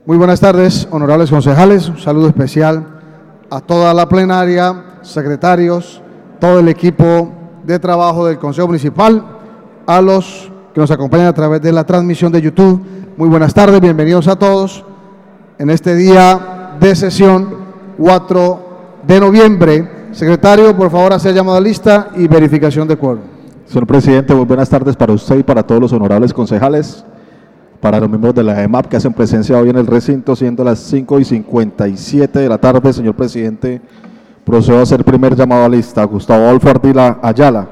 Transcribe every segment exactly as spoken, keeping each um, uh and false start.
Muy buenas tardes, honorables concejales. Un saludo especial a toda la plenaria, secretarios, todo el equipo de trabajo del Consejo Municipal, a los que nos acompañan a través de la transmisión de YouTube. Muy buenas tardes, bienvenidos a todos en este día de sesión cuatro de noviembre. Secretario, por favor, hacer llamada a lista y verificación de quórum. Señor presidente, muy buenas tardes para usted y para todos los honorables concejales, para los miembros de la E M A P que hacen presencia hoy en el recinto, siendo las cinco y cincuenta y siete de la tarde. Señor presidente, procedo a hacer el primer llamado a lista. Gustavo Adolfo Ardila Ayala.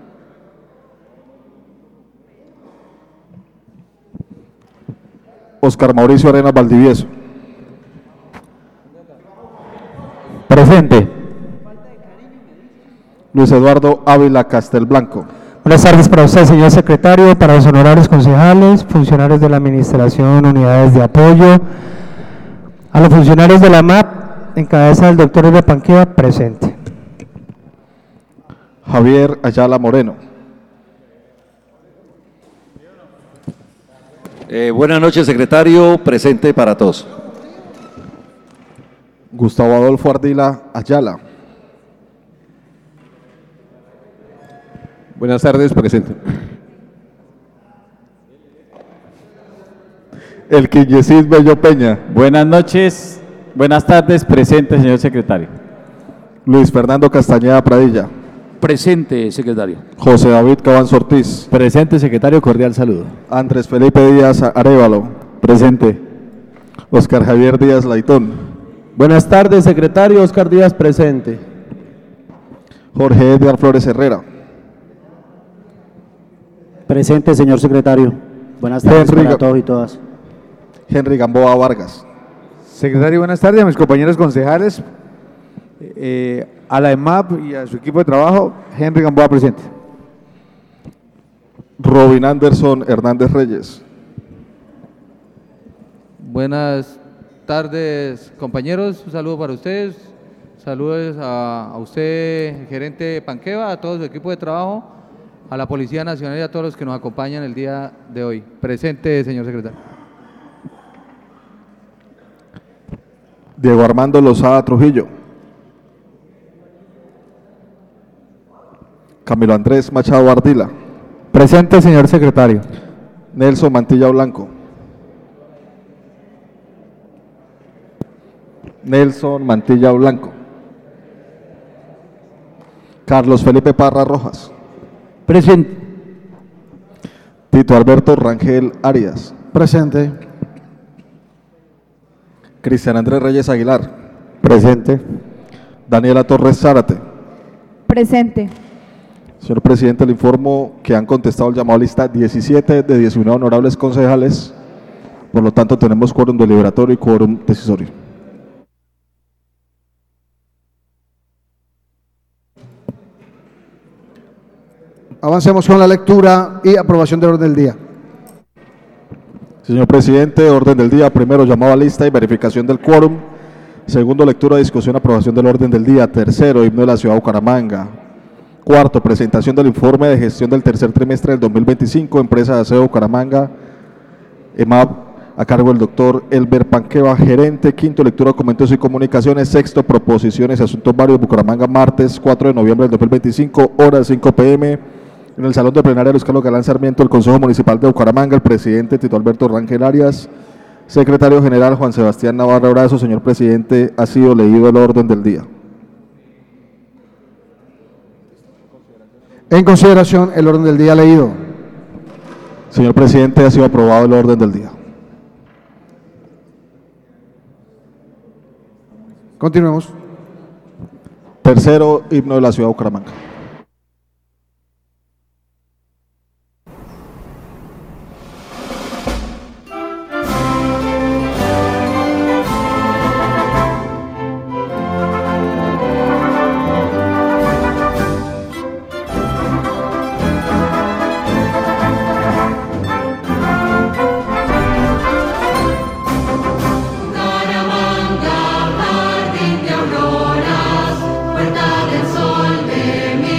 Oscar Mauricio Arenas Valdivieso. Presente. Luis Eduardo Ávila Castelblanco. Buenas tardes para usted, señor secretario, para los honorables concejales, funcionarios de la administración, unidades de apoyo, a los funcionarios de la M A P, en cabeza del doctor Elber Panqueva, presente. Javier Ayala Moreno. Eh, buenas noches, secretario, presente para todos. Gustavo Adolfo Ardila Ayala. Buenas tardes, presente. El Quillesid Bello Peña. Buenas noches, buenas tardes, presente, señor secretario. Luis Fernando Castañeda Pradilla. Presente, secretario. José David Cabanzo Ortiz. Presente, secretario, cordial saludo. Andrés Felipe Díaz Arévalo. Presente. Oscar Javier Díaz Laitón. Buenas tardes, secretario. Oscar Díaz, presente. Jorge Edgar Flores Herrera. Presente, señor secretario. Buenas tardes Henry, para todos y todas. Henry Gamboa Vargas. Secretario, buenas tardes a mis compañeros concejales, eh, a la E M A P y a su equipo de trabajo. Henry Gamboa, presente. Robin Anderson Hernández Reyes. Buenas tardes, compañeros. Un saludo para ustedes. Saludos a, a usted, gerente Panqueva, a todo su equipo de trabajo, a la Policía Nacional y a todos los que nos acompañan el día de hoy. Presente, señor secretario. Diego Armando Lozada Trujillo. Camilo Andrés Machado Ardila. Presente, señor secretario. Nelson Mantilla Blanco. Nelson Mantilla Blanco. Carlos Felipe Parra Rojas. Presente. Tito Alberto Rangel Arias. Presente. Cristian Andrés Reyes Aguilar. Presente. Daniela Torres Zárate. Presente. Señor presidente, le informo que han contestado el llamado a lista diecisiete de diecinueve honorables concejales, por lo tanto tenemos quórum deliberatorio y quórum decisorio. Avancemos con la lectura y aprobación del orden del día. Señor presidente, orden del día. Primero, llamado a lista y verificación del quórum. Segundo, lectura, discusión, aprobación del orden del día. Tercero, himno de la ciudad de Bucaramanga. Cuarto, presentación del informe de gestión del tercer trimestre del dos mil veinticinco, empresa de aseo Bucaramanga, E M A P, a cargo del doctor Elber Panqueva, gerente. Quinto, lectura, documentos y comunicaciones. Sexto, proposiciones y asuntos varios, Bucaramanga, martes cuatro de noviembre del dos mil veinticinco, hora cinco p m En el Salón de Plenaria Luis Carlos Galán Sarmiento del Consejo Municipal de Bucaramanga, el presidente Tito Alberto Rangel Arias, secretario general Juan Sebastián Navarro Brazo. Señor presidente, ha sido leído el orden del día. En consideración, el orden del día leído. Señor presidente, ha sido aprobado el orden del día. Continuemos. Tercero, himno de la ciudad de Bucaramanga. Bucaramanga, jardín de auroras, puerta del sol de mi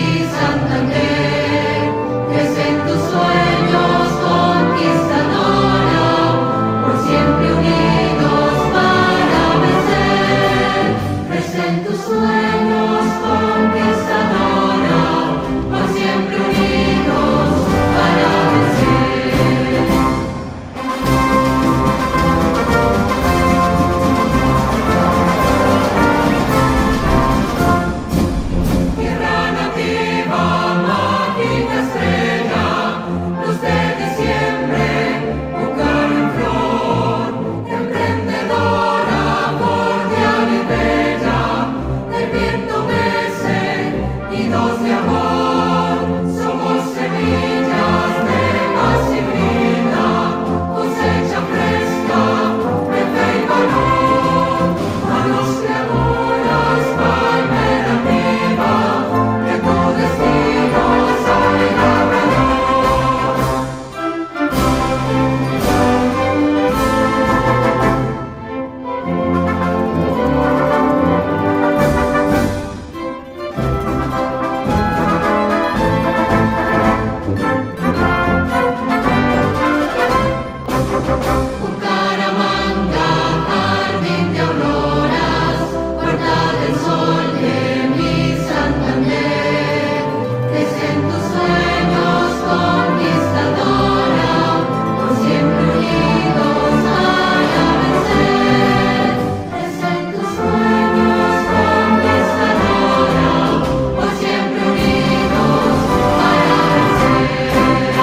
Bucaramanga, jardín de auroras, puerta del sol de mi Santander, crece en tus sueños conquistadora, por siempre unidos para vencer, crece en tus sueños conquistadora, por siempre unidos para vencer.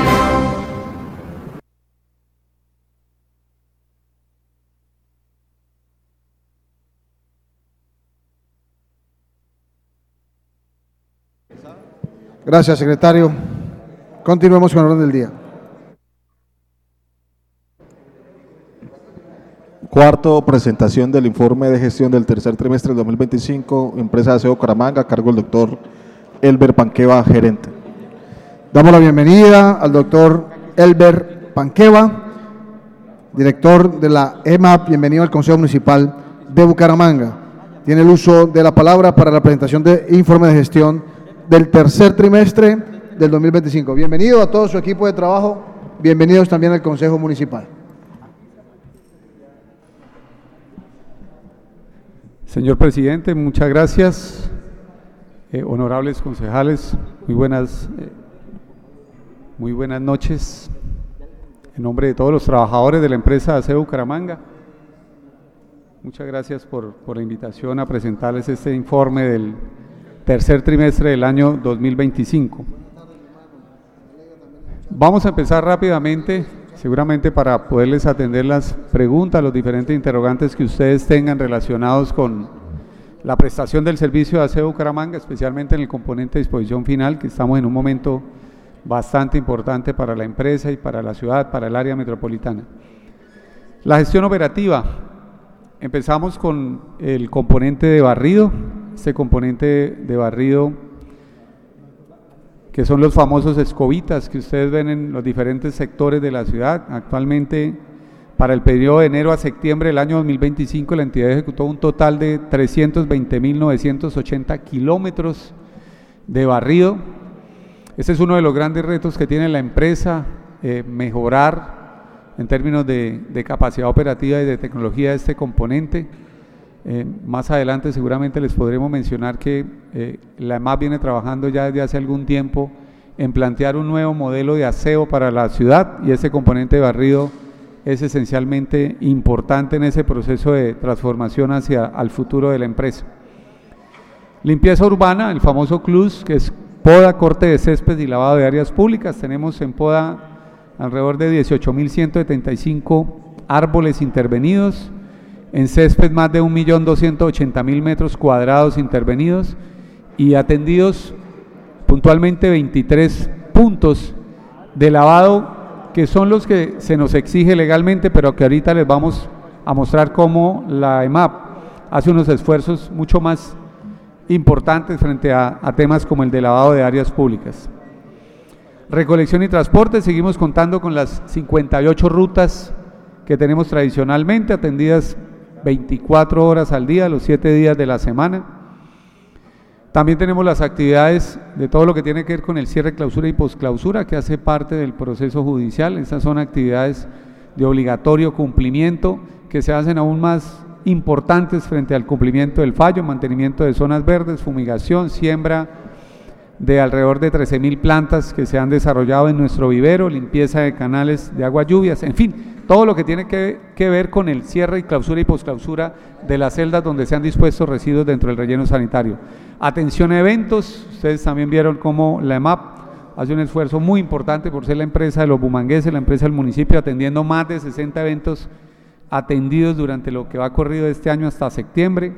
Gracias, secretario. Continuemos con el orden del día. Cuarto, presentación del informe de gestión del tercer trimestre del dos mil veinticinco, empresa de aseo Bucaramanga, a cargo del doctor Elber Panqueva, gerente. Damos la bienvenida al doctor Elber Panqueva, director de la E M A P. Bienvenido al Consejo Municipal de Bucaramanga. Tiene el uso de la palabra para la presentación de informe de gestión del tercer trimestre del dos mil veinticinco. Bienvenido a todo su equipo de trabajo, bienvenidos también al Consejo Municipal. Señor presidente, muchas gracias. Eh, honorables concejales, muy buenas, eh, muy buenas noches. En nombre de todos los trabajadores de la empresa de aseo Bucaramanga, muchas gracias por, por la invitación a presentarles este informe del tercer trimestre del año dos mil veinticinco. Vamos a empezar rápidamente, seguramente para poderles atender las preguntas, los diferentes interrogantes que ustedes tengan relacionados con la prestación del servicio de aseo Bucaramanga, especialmente en el componente de disposición final, que estamos en un momento bastante importante para la empresa y para la ciudad, para el área metropolitana. La gestión operativa. Empezamos con el componente de barrido, este componente de barrido que son los famosos escobitas que ustedes ven en los diferentes sectores de la ciudad. Actualmente, para el periodo de enero a septiembre del año dos mil veinticinco, la entidad ejecutó un total de trescientos veinte mil novecientos ochenta kilómetros de barrido. Este es uno de los grandes retos que tiene la empresa, eh, mejorar en términos de, de capacidad operativa y de tecnología de este componente. Eh, más adelante seguramente les podremos mencionar que eh, la E M A P viene trabajando ya desde hace algún tiempo en plantear un nuevo modelo de aseo para la ciudad, y ese componente de barrido es esencialmente importante en ese proceso de transformación hacia el futuro de la empresa. Limpieza urbana, el famoso C L U S, que es poda, corte de césped y lavado de áreas públicas. Tenemos en poda alrededor de dieciocho mil ciento setenta y cinco árboles intervenidos, en césped más de un millón doscientos ochenta mil metros cuadrados intervenidos y atendidos puntualmente veintitrés puntos de lavado, que son los que se nos exige legalmente, pero que ahorita les vamos a mostrar cómo la E M A P hace unos esfuerzos mucho más importantes frente a, a temas como el de lavado de áreas públicas. Recolección y transporte, seguimos contando con las cincuenta y ocho rutas que tenemos tradicionalmente, atendidas veinticuatro horas al día, los siete días de la semana. También tenemos las actividades de todo lo que tiene que ver con el cierre, clausura y posclausura, que hace parte del proceso judicial. Estas son actividades de obligatorio cumplimiento que se hacen aún más importantes frente al cumplimiento del fallo: mantenimiento de zonas verdes, fumigación, siembra de alrededor de trece mil plantas que se han desarrollado en nuestro vivero, limpieza de canales de agua lluvias, en fin, todo lo que tiene que, que ver con el cierre y clausura y posclausura de las celdas donde se han dispuesto residuos dentro del relleno sanitario. Atención a eventos, ustedes también vieron cómo la E M A P hace un esfuerzo muy importante por ser la empresa de los bumangueses, la empresa del municipio, atendiendo más de sesenta eventos atendidos durante lo que va corrido este año hasta septiembre.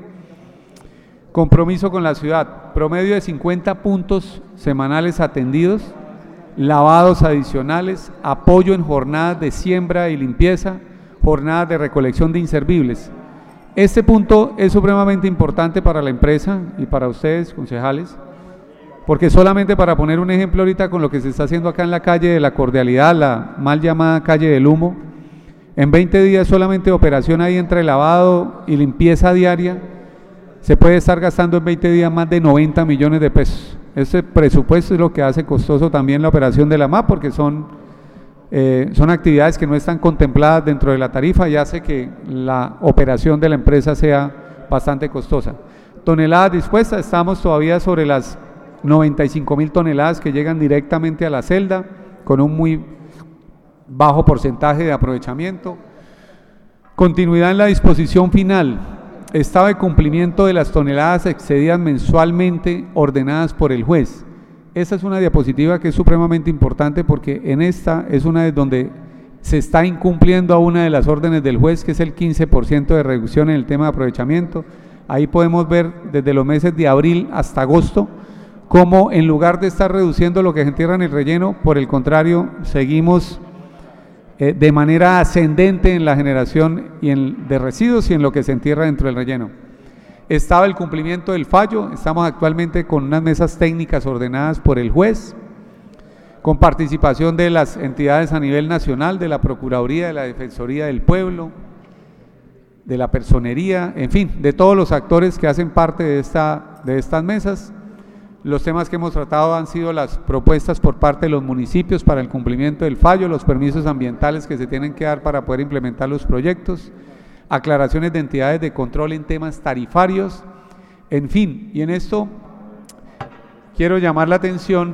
Compromiso con la ciudad, promedio de cincuenta puntos semanales atendidos, lavados adicionales, apoyo en jornadas de siembra y limpieza, jornadas de recolección de inservibles. Este punto es supremamente importante para la empresa y para ustedes, concejales, porque solamente para poner un ejemplo ahorita con lo que se está haciendo acá en la calle de la Cordialidad, la mal llamada calle del Humo, en veinte días solamente de operación ahí entre lavado y limpieza diaria, se puede estar gastando en veinte días más de noventa millones de pesos. Ese presupuesto es lo que hace costoso también la operación de la E M A P, porque son eh, son actividades que no están contempladas dentro de la tarifa y hace que la operación de la empresa sea bastante costosa. Toneladas dispuestas, estamos todavía sobre las noventa y cinco mil toneladas que llegan directamente a la celda, con un muy bajo porcentaje de aprovechamiento. Continuidad en la disposición final, estado de cumplimiento de las toneladas excedidas mensualmente ordenadas por el juez. Esta es una diapositiva que es supremamente importante porque en esta es una de donde se está incumpliendo a una de las órdenes del juez, que es el quince por ciento de reducción en el tema de aprovechamiento. Ahí podemos ver desde los meses de abril hasta agosto cómo en lugar de estar reduciendo lo que se entierra en el relleno, por el contrario, seguimos eh, de manera ascendente en la generación y en, de residuos y en lo que se entierra dentro del relleno. Estaba el cumplimiento del fallo, estamos actualmente con unas mesas técnicas ordenadas por el juez, con participación de las entidades a nivel nacional, de la Procuraduría, de la Defensoría del Pueblo, de la Personería, en fin, de todos los actores que hacen parte de, esta, de estas mesas. Los temas que hemos tratado han sido las propuestas por parte de los municipios para el cumplimiento del fallo, los permisos ambientales que se tienen que dar para poder implementar los proyectos, aclaraciones de entidades de control en temas tarifarios, en fin, y en esto quiero llamar la atención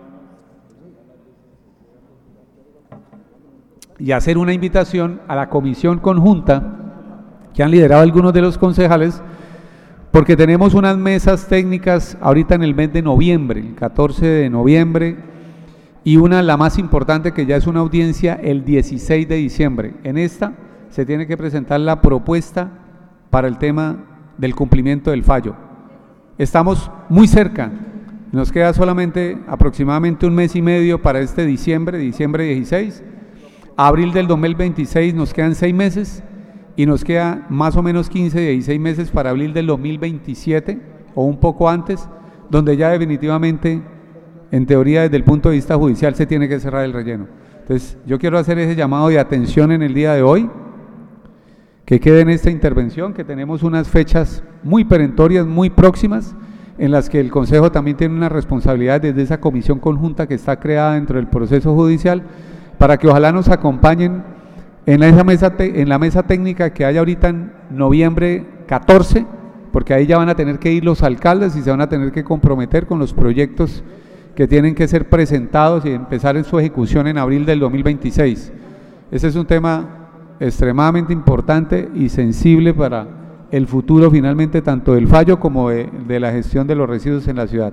y hacer una invitación a la comisión conjunta que han liderado algunos de los concejales, porque tenemos unas mesas técnicas ahorita en el mes de noviembre, el catorce de noviembre, y una, la más importante, que ya es una audiencia, el dieciséis de diciembre. En esta se tiene que presentar la propuesta para el tema del cumplimiento del fallo. Estamos muy cerca, nos queda solamente aproximadamente un mes y medio para este diciembre, diciembre dieciséis, abril del dos mil veintiséis nos quedan seis meses, y nos queda más o menos quince, dieciséis meses para abril del dos mil veintisiete o un poco antes, donde ya definitivamente, en teoría desde el punto de vista judicial, se tiene que cerrar el relleno. Entonces yo quiero hacer ese llamado de atención en el día de hoy, que quede en esta intervención, que tenemos unas fechas muy perentorias, muy próximas, en las que el Consejo también tiene una responsabilidad desde esa comisión conjunta que está creada dentro del proceso judicial, para que ojalá nos acompañen en la mesa, te, en la mesa técnica que hay ahorita en noviembre catorce, porque ahí ya van a tener que ir los alcaldes y se van a tener que comprometer con los proyectos que tienen que ser presentados y empezar en su ejecución en abril del dos mil veintiséis. Ese es un tema extremadamente importante y sensible para el futuro finalmente tanto del fallo como de, de la gestión de los residuos en la ciudad.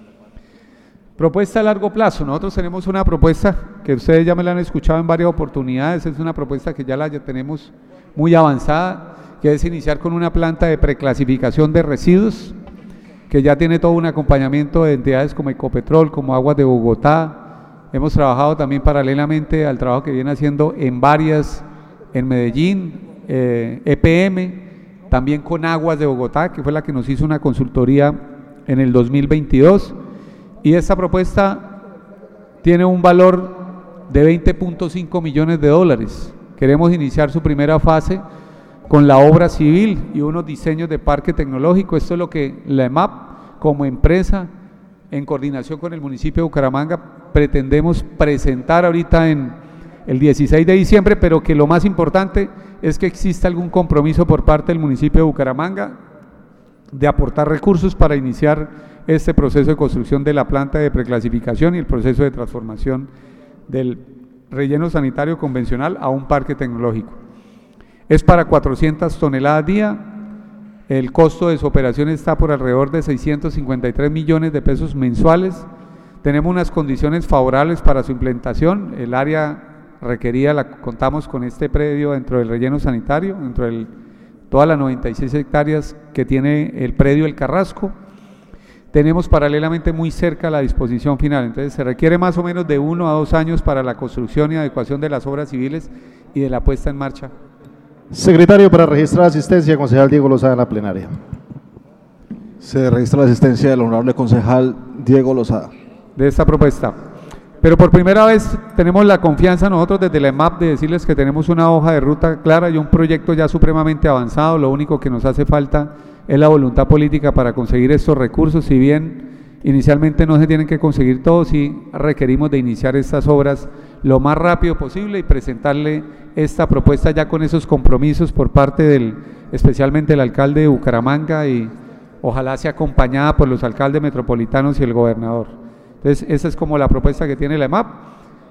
Propuesta a largo plazo, nosotros tenemos una propuesta que ustedes ya me la han escuchado en varias oportunidades, es una propuesta que ya la ya tenemos muy avanzada, que es iniciar con una planta de preclasificación de residuos, que ya tiene todo un acompañamiento de entidades como Ecopetrol, como Aguas de Bogotá. Hemos trabajado también paralelamente al trabajo que viene haciendo en varias, en Medellín, eh, E P M, también con Aguas de Bogotá, que fue la que nos hizo una consultoría en el dos mil veintidós. Y esta propuesta tiene un valor de veinte punto cinco millones de dólares. Queremos iniciar su primera fase con la obra civil y unos diseños de parque tecnológico. Esto es lo que la E M A P como empresa, en coordinación con el municipio de Bucaramanga, pretendemos presentar ahorita en el dieciséis de diciembre, pero que lo más importante es que exista algún compromiso por parte del municipio de Bucaramanga de aportar recursos para iniciar este proceso de construcción de la planta de preclasificación y el proceso de transformación del relleno sanitario convencional a un parque tecnológico. Es para cuatrocientas toneladas día, el costo de su operación está por alrededor de seiscientos cincuenta y tres millones de pesos mensuales. Tenemos unas condiciones favorables para su implementación, el área requerida la contamos con este predio dentro del relleno sanitario, dentro de todas las noventa y seis hectáreas que tiene el predio El Carrasco. Tenemos paralelamente muy cerca la disposición final, entonces se requiere más o menos de uno a dos años para la construcción y adecuación de las obras civiles y de la puesta en marcha. Secretario, para registrar asistencia, concejal Diego Lozada en la plenaria. Se registra la asistencia del honorable concejal Diego Lozada. De esta propuesta. Pero por primera vez tenemos la confianza nosotros desde la E M A P de decirles que tenemos una hoja de ruta clara y un proyecto ya supremamente avanzado. Lo único que nos hace falta es la voluntad política para conseguir estos recursos. Si bien inicialmente no se tienen que conseguir todos y requerimos de iniciar estas obras lo más rápido posible y presentarle esta propuesta ya con esos compromisos por parte del, especialmente del alcalde de Bucaramanga, y ojalá sea acompañada por los alcaldes metropolitanos y el gobernador. Entonces, esa es como la propuesta que tiene la E M A P.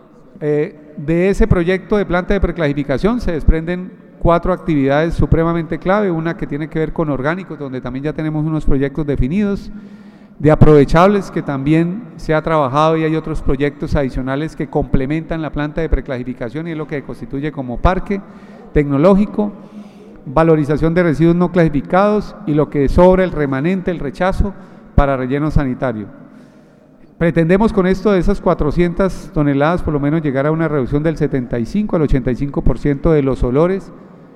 Eh, de ese proyecto de planta de preclasificación se desprenden cuatro actividades supremamente clave, una que tiene que ver con orgánicos, donde también ya tenemos unos proyectos definidos, de aprovechables, que también se ha trabajado y hay otros proyectos adicionales que complementan la planta de preclasificación y es lo que constituye como parque tecnológico, valorización de residuos no clasificados y lo que sobra, el remanente, el rechazo para relleno sanitario. Pretendemos con esto de esas cuatrocientas toneladas por lo menos llegar a una reducción del setenta y cinco al ochenta y cinco por ciento de los olores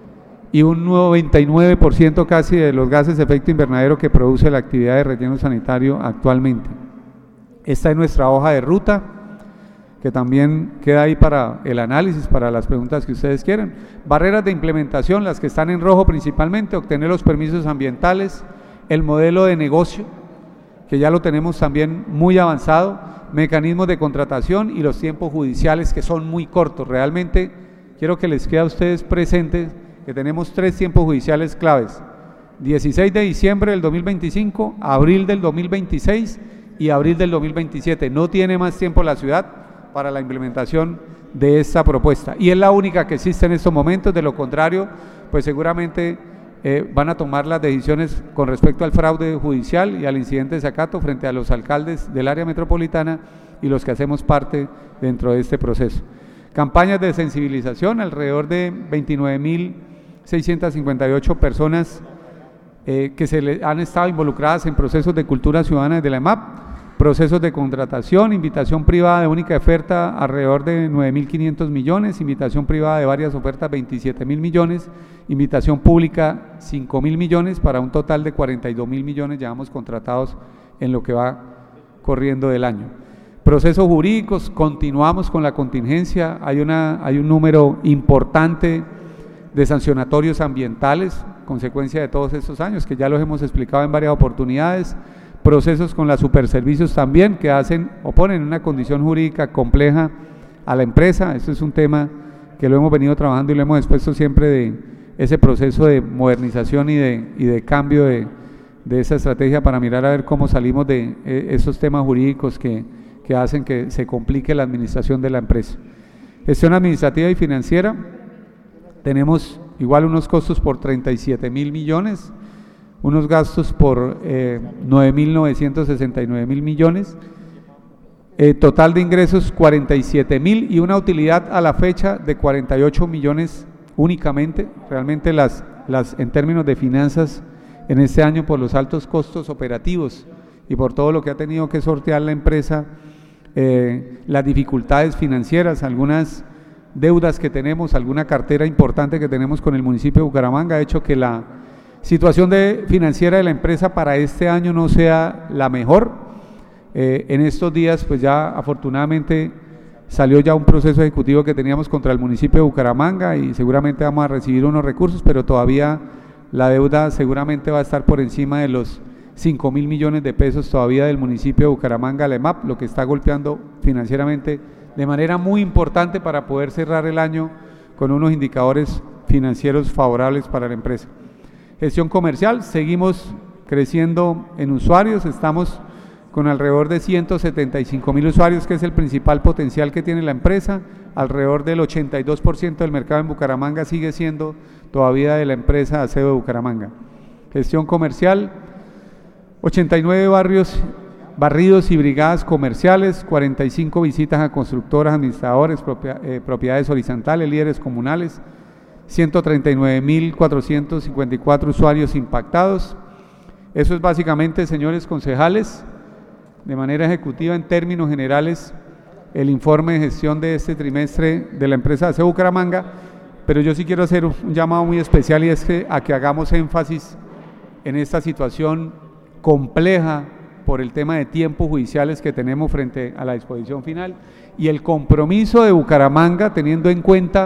y un noventa y nueve por ciento casi de los gases de efecto invernadero que produce la actividad de relleno sanitario actualmente. Esta es nuestra hoja de ruta, que también queda ahí para el análisis, para las preguntas que ustedes quieran. Barreras de implementación, las que están en rojo principalmente, obtener los permisos ambientales, el modelo de negocio, que ya lo tenemos también muy avanzado, mecanismos de contratación y los tiempos judiciales que son muy cortos. Realmente quiero que les quede a ustedes presentes que tenemos tres tiempos judiciales claves: dieciséis de diciembre del dos mil veinticinco, abril del dos mil veintiséis y abril del dos mil veintisiete. No tiene más tiempo la ciudad para la implementación de esta propuesta y es la única que existe en estos momentos. De lo contrario, pues seguramente eh, van a tomar las decisiones con respecto al fraude judicial y al incidente de desacato frente a los alcaldes del área metropolitana y los que hacemos parte dentro de este proceso. Campañas de sensibilización, alrededor de veintinueve mil seiscientas cincuenta y ocho personas eh, que se le han estado involucradas en procesos de cultura ciudadana de la E M A P, procesos de contratación, invitación privada de única oferta alrededor de nueve mil quinientos millones, invitación privada de varias ofertas veintisiete mil millones, invitación pública cinco mil millones, para un total de cuarenta y dos mil millones llevamos contratados en lo que va corriendo del año. Procesos jurídicos, continuamos con la contingencia, hay, una, hay un número importante de sancionatorios ambientales, consecuencia de todos estos años, que ya los hemos explicado en varias oportunidades. Procesos con las superservicios también, que hacen o ponen una condición jurídica compleja a la empresa. Esto es un tema que lo hemos venido trabajando y lo hemos expuesto siempre, de ese proceso de modernización y de, y de cambio de, de esa estrategia para mirar a ver cómo salimos de esos temas jurídicos que, que hacen que se complique la administración de la empresa. Gestión administrativa y financiera, tenemos igual unos costos por treinta y siete mil millones, unos gastos por eh, nueve mil novecientos sesenta y nueve mil millones, eh, total de ingresos cuarenta y siete mil y una utilidad a la fecha de cuarenta y ocho millones únicamente. Realmente las, las en términos de finanzas en este año, por los altos costos operativos y por todo lo que ha tenido que sortear la empresa, eh, las dificultades financieras, algunas deudas que tenemos, alguna cartera importante que tenemos con el municipio de Bucaramanga, ha hecho que la situación de, financiera de la empresa para este año no sea la mejor. Eh, en estos días, pues ya afortunadamente salió ya un proceso ejecutivo que teníamos contra el municipio de Bucaramanga y seguramente vamos a recibir unos recursos, pero todavía la deuda seguramente va a estar por encima de los cinco mil millones de pesos todavía del municipio de Bucaramanga, la E M A P, lo que está golpeando financieramente de manera muy importante para poder cerrar el año con unos indicadores financieros favorables para la empresa. Gestión comercial, seguimos creciendo en usuarios, estamos con alrededor de ciento setenta y cinco mil usuarios, que es el principal potencial que tiene la empresa. Alrededor del ochenta y dos por ciento del mercado en Bucaramanga sigue siendo todavía de la empresa Aseo de Bucaramanga. Gestión comercial, ochenta y nueve barrios barridos y brigadas comerciales, cuarenta y cinco visitas a constructoras, administradores, propia, eh, propiedades horizontales, líderes comunales, ciento treinta y nueve mil cuatrocientos cincuenta y cuatro usuarios impactados. Eso es básicamente, señores concejales, de manera ejecutiva, en términos generales, el informe de gestión de este trimestre de la empresa Aseo Bucaramanga, pero yo sí quiero hacer un llamado muy especial, y es que a que hagamos énfasis en esta situación compleja por el tema de tiempos judiciales que tenemos frente a la disposición final y el compromiso de Bucaramanga, teniendo en cuenta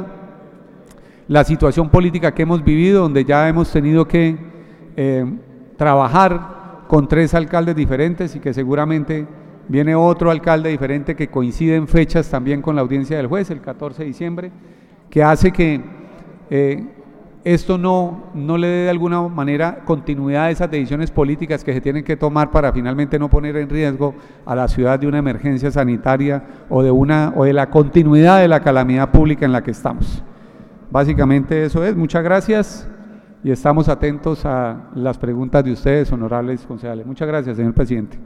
la situación política que hemos vivido, donde ya hemos tenido que eh, trabajar con tres alcaldes diferentes y que seguramente viene otro alcalde diferente que coincide en fechas también con la audiencia del juez, el catorce de diciembre, que hace que eh, esto no, no le dé de alguna manera continuidad a esas decisiones políticas que se tienen que tomar para finalmente no poner en riesgo a la ciudad de una emergencia sanitaria o de, una, o de la continuidad de la calamidad pública en la que estamos. Básicamente eso es. Muchas gracias y estamos atentos a las preguntas de ustedes, honorables concejales. Muchas gracias, señor presidente.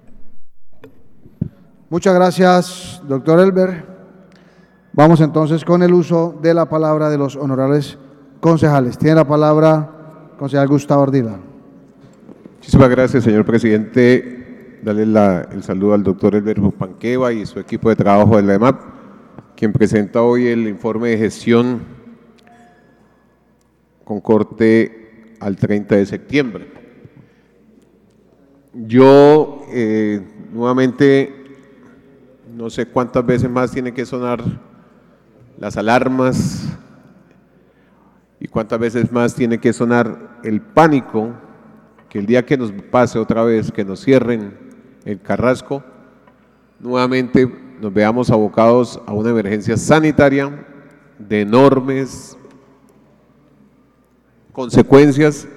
Muchas gracias, doctor Elber. Vamos entonces con el uso de la palabra de los honorables concejales. Tiene la palabra concejal Gustavo Ardila. Muchísimas gracias, señor presidente. Darle la, el saludo al doctor Elber Panqueva y su equipo de trabajo de la E M A P, quien presenta hoy el informe de gestión con corte al treinta de septiembre. Yo, eh, nuevamente, no sé cuántas veces más tienen que sonar las alarmas y cuántas veces más tiene que sonar el pánico, que el día que nos pase otra vez, que nos cierren el Carrasco, nuevamente nos veamos abocados a una emergencia sanitaria de enormes consecuencias,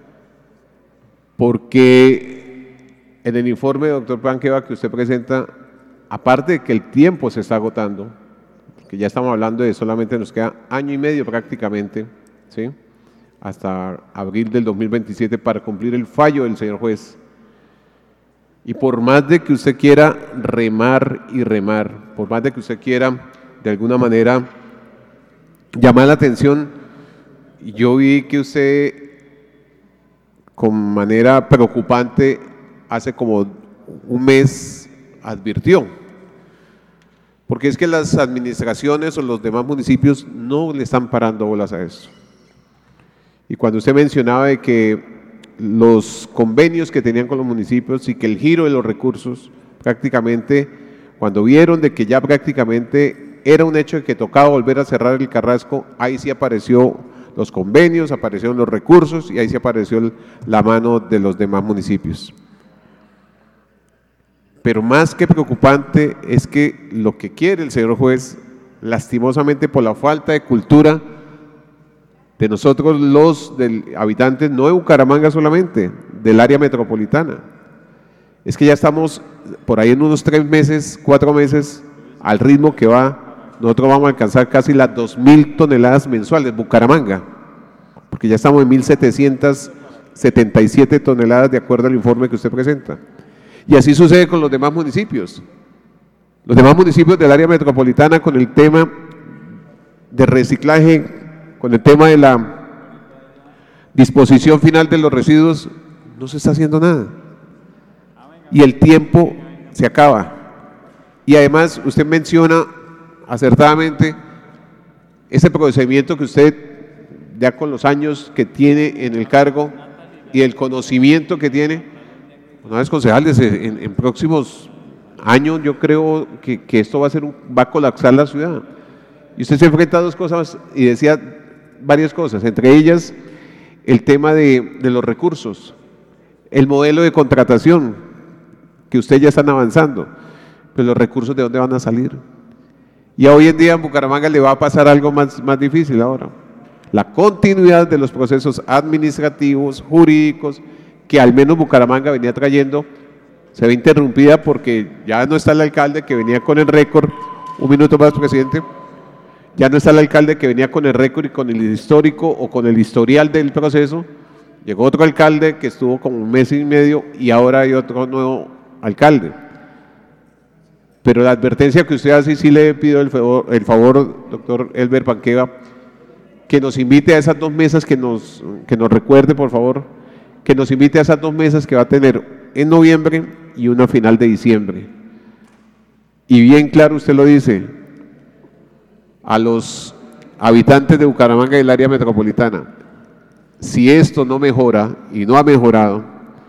porque en el informe, doctor Panqueva, que usted presenta, aparte de que el tiempo se está agotando, que ya estamos hablando de solamente nos queda año y medio prácticamente, ¿sí?, hasta abril del dos mil veintisiete para cumplir el fallo del señor juez. Y por más de que usted quiera remar y remar, por más de que usted quiera de alguna manera llamar la atención, yo vi que usted con manera preocupante hace como un mes advirtió, porque es que las administraciones o los demás municipios no le están parando bolas a esto. Y cuando usted mencionaba de que los convenios que tenían con los municipios y que el giro de los recursos, prácticamente, cuando vieron de que ya prácticamente era un hecho de que tocaba volver a cerrar el Carrasco, ahí sí apareció los convenios, aparecieron los recursos y ahí sí apareció el, la mano de los demás municipios. Pero más que preocupante es que lo que quiere el señor juez, lastimosamente por la falta de cultura de nosotros los del, habitantes, no de Bucaramanga solamente, del área metropolitana, es que ya estamos por ahí en unos tres meses, cuatro meses, al ritmo que va, nosotros vamos a alcanzar casi las dos mil toneladas mensuales, Bucaramanga, porque ya estamos en mil setecientas setenta y siete toneladas de acuerdo al informe que usted presenta. Y así sucede con los demás municipios. Los demás municipios del área metropolitana con el tema de reciclaje, con el tema de la disposición final de los residuos, no se está haciendo nada. Y el tiempo se acaba. Y además usted menciona acertadamente ese procedimiento que usted, ya con los años que tiene en el cargo y el conocimiento que tiene, una vez concejales, en, en próximos años yo creo que, que esto va a ser un, va a colapsar la ciudad. Y usted se enfrenta a dos cosas y decía varias cosas, entre ellas el tema de, de los recursos, el modelo de contratación, que ustedes ya están avanzando, pero los recursos ¿de dónde van a salir? Y hoy en día en Bucaramanga le va a pasar algo más, más difícil ahora, la continuidad de los procesos administrativos, jurídicos, que al menos Bucaramanga venía trayendo, se ve interrumpida porque ya no está el alcalde que venía con el récord. Un minuto más, presidente. Ya no está el alcalde que venía con el récord y con el histórico o con el historial del proceso. Llegó otro alcalde que estuvo como un mes y medio y ahora hay otro nuevo alcalde. Pero la advertencia que usted hace, sí le pido el favor, el favor, doctor Elber Panqueva, que nos invite a esas dos mesas, que nos, que nos recuerde, por favor, que nos invite a esas dos mesas que va a tener en noviembre y una final de diciembre. Y bien claro usted lo dice, a los habitantes de Bucaramanga y del área metropolitana, si esto no mejora y no ha mejorado,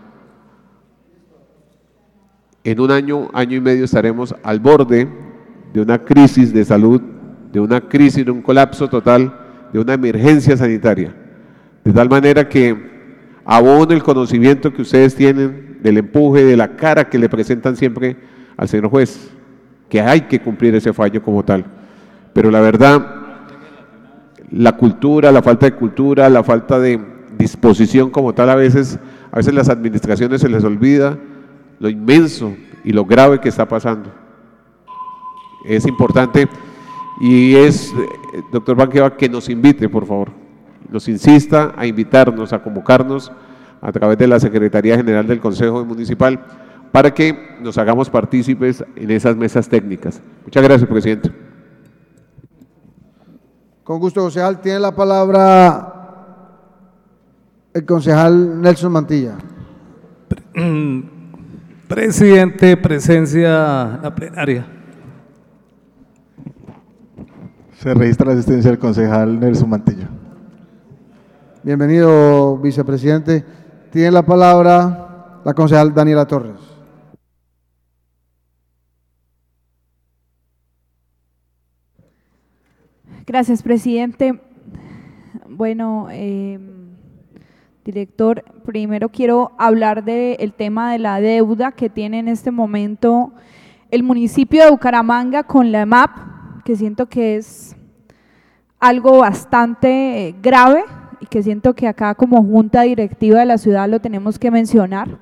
en un año, año y medio estaremos al borde de una crisis de salud, de una crisis, de un colapso total, de una emergencia sanitaria, de tal manera que abono el conocimiento que ustedes tienen del empuje, de la cara que le presentan siempre al señor juez, que hay que cumplir ese fallo como tal. Pero la verdad, la cultura, la falta de cultura, la falta de disposición como tal, a veces, a veces las administraciones se les olvida lo inmenso y lo grave que está pasando. Es importante y es, doctor Panqueva, que nos invite, por favor, nos insista a invitarnos, a convocarnos a través de la Secretaría General del Consejo Municipal para que nos hagamos partícipes en esas mesas técnicas. Muchas gracias, presidente. Con gusto, concejal. Tiene la palabra el concejal Nelson Mantilla. Presidente, presencia la plenaria. Se registra la asistencia del concejal Nelson Mantilla. Bienvenido, vicepresidente. Tiene la palabra la concejal Daniela Torres. Gracias, presidente. Bueno, eh, director, primero quiero hablar del tema de la deuda que tiene en este momento el municipio de Bucaramanga con la E M A P, que siento que es algo bastante eh, grave y que siento que acá como junta directiva de la ciudad lo tenemos que mencionar.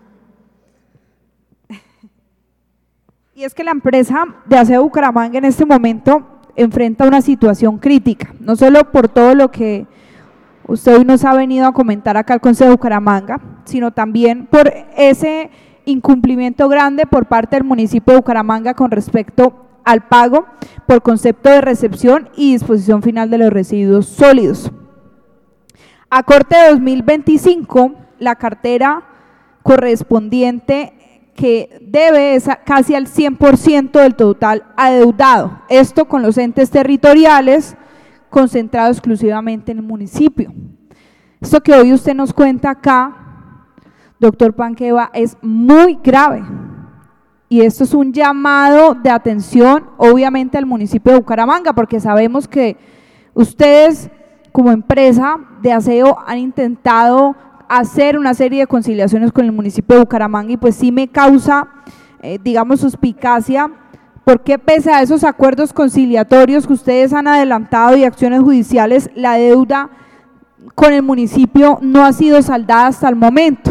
Y es que la empresa de Aseo Bucaramanga en este momento enfrenta una situación crítica, no solo por todo lo que usted hoy nos ha venido a comentar acá al Consejo de Bucaramanga, sino también por ese incumplimiento grande por parte del municipio de Bucaramanga con respecto al pago por concepto de recepción y disposición final de los residuos sólidos. A corte de dos mil veinticinco, la cartera correspondiente que debe es casi al cien por ciento del total adeudado, esto con los entes territoriales concentrado exclusivamente en el municipio. Esto que hoy usted nos cuenta acá, doctor Panqueva, es muy grave y esto es un llamado de atención obviamente al municipio de Bucaramanga, porque sabemos que ustedes como empresa de aseo han intentado hacer una serie de conciliaciones con el municipio de Bucaramanga y pues sí me causa, eh, digamos, suspicacia, porque pese a esos acuerdos conciliatorios que ustedes han adelantado y acciones judiciales, la deuda con el municipio no ha sido saldada hasta el momento.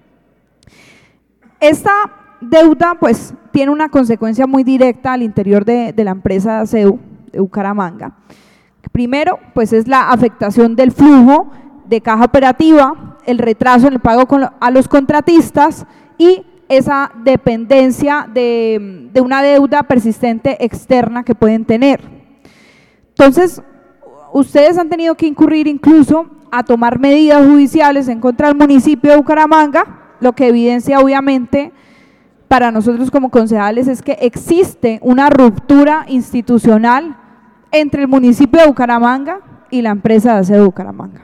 Esta deuda pues tiene una consecuencia muy directa al interior de, de la empresa de aseo de Bucaramanga. Primero, pues es la afectación del flujo de caja operativa, el retraso en el pago con lo, a los contratistas y esa dependencia de, de una deuda persistente externa que pueden tener. Entonces, ustedes han tenido que incurrir incluso a tomar medidas judiciales en contra del municipio de Bucaramanga, lo que evidencia obviamente para nosotros como concejales es que existe una ruptura institucional entre el municipio de Bucaramanga y la empresa de aseo de Bucaramanga.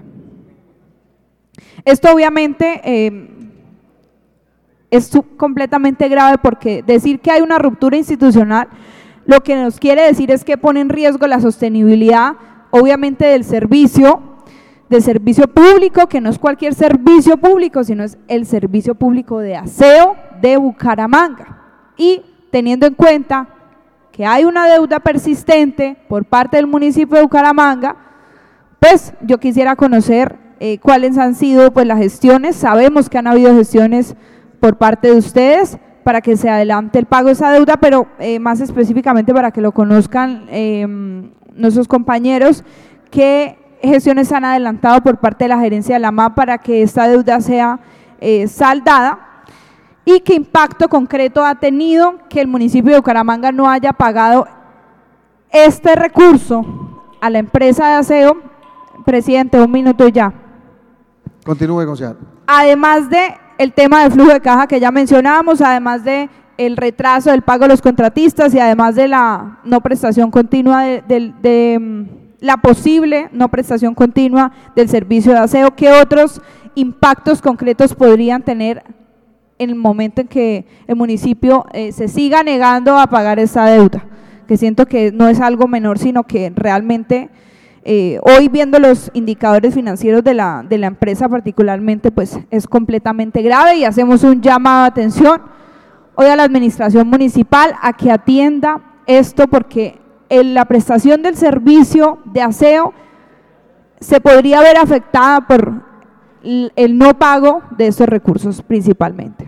Esto obviamente eh, es completamente grave porque decir que hay una ruptura institucional lo que nos quiere decir es que pone en riesgo la sostenibilidad obviamente del servicio, del servicio público, que no es cualquier servicio público, sino es el servicio público de aseo de Bucaramanga. Y teniendo en cuenta que hay una deuda persistente por parte del municipio de Bucaramanga, pues yo quisiera conocer eh, cuáles han sido pues las gestiones. Sabemos que han habido gestiones por parte de ustedes para que se adelante el pago de esa deuda, pero eh, más específicamente para que lo conozcan eh, nuestros compañeros, qué gestiones han adelantado por parte de la gerencia de la M A P para que esta deuda sea eh, saldada y qué impacto concreto ha tenido que el municipio de Bucaramanga no haya pagado este recurso a la empresa de aseo. Presidente, un minuto ya. Continúe, concejal. Además de el tema del flujo de caja que ya mencionábamos, además de el retraso del pago de los contratistas y además de la no prestación continua de, de, de la posible no prestación continua del servicio de aseo, ¿qué otros impactos concretos podrían tener en el momento en que el municipio eh, se siga negando a pagar esa deuda? Que siento que no es algo menor, sino que realmente Eh, hoy viendo los indicadores financieros de la, de la empresa particularmente, pues es completamente grave y hacemos un llamado de atención hoy a la administración municipal a que atienda esto, porque en la prestación del servicio de aseo se podría ver afectada por el, el no pago de estos recursos principalmente.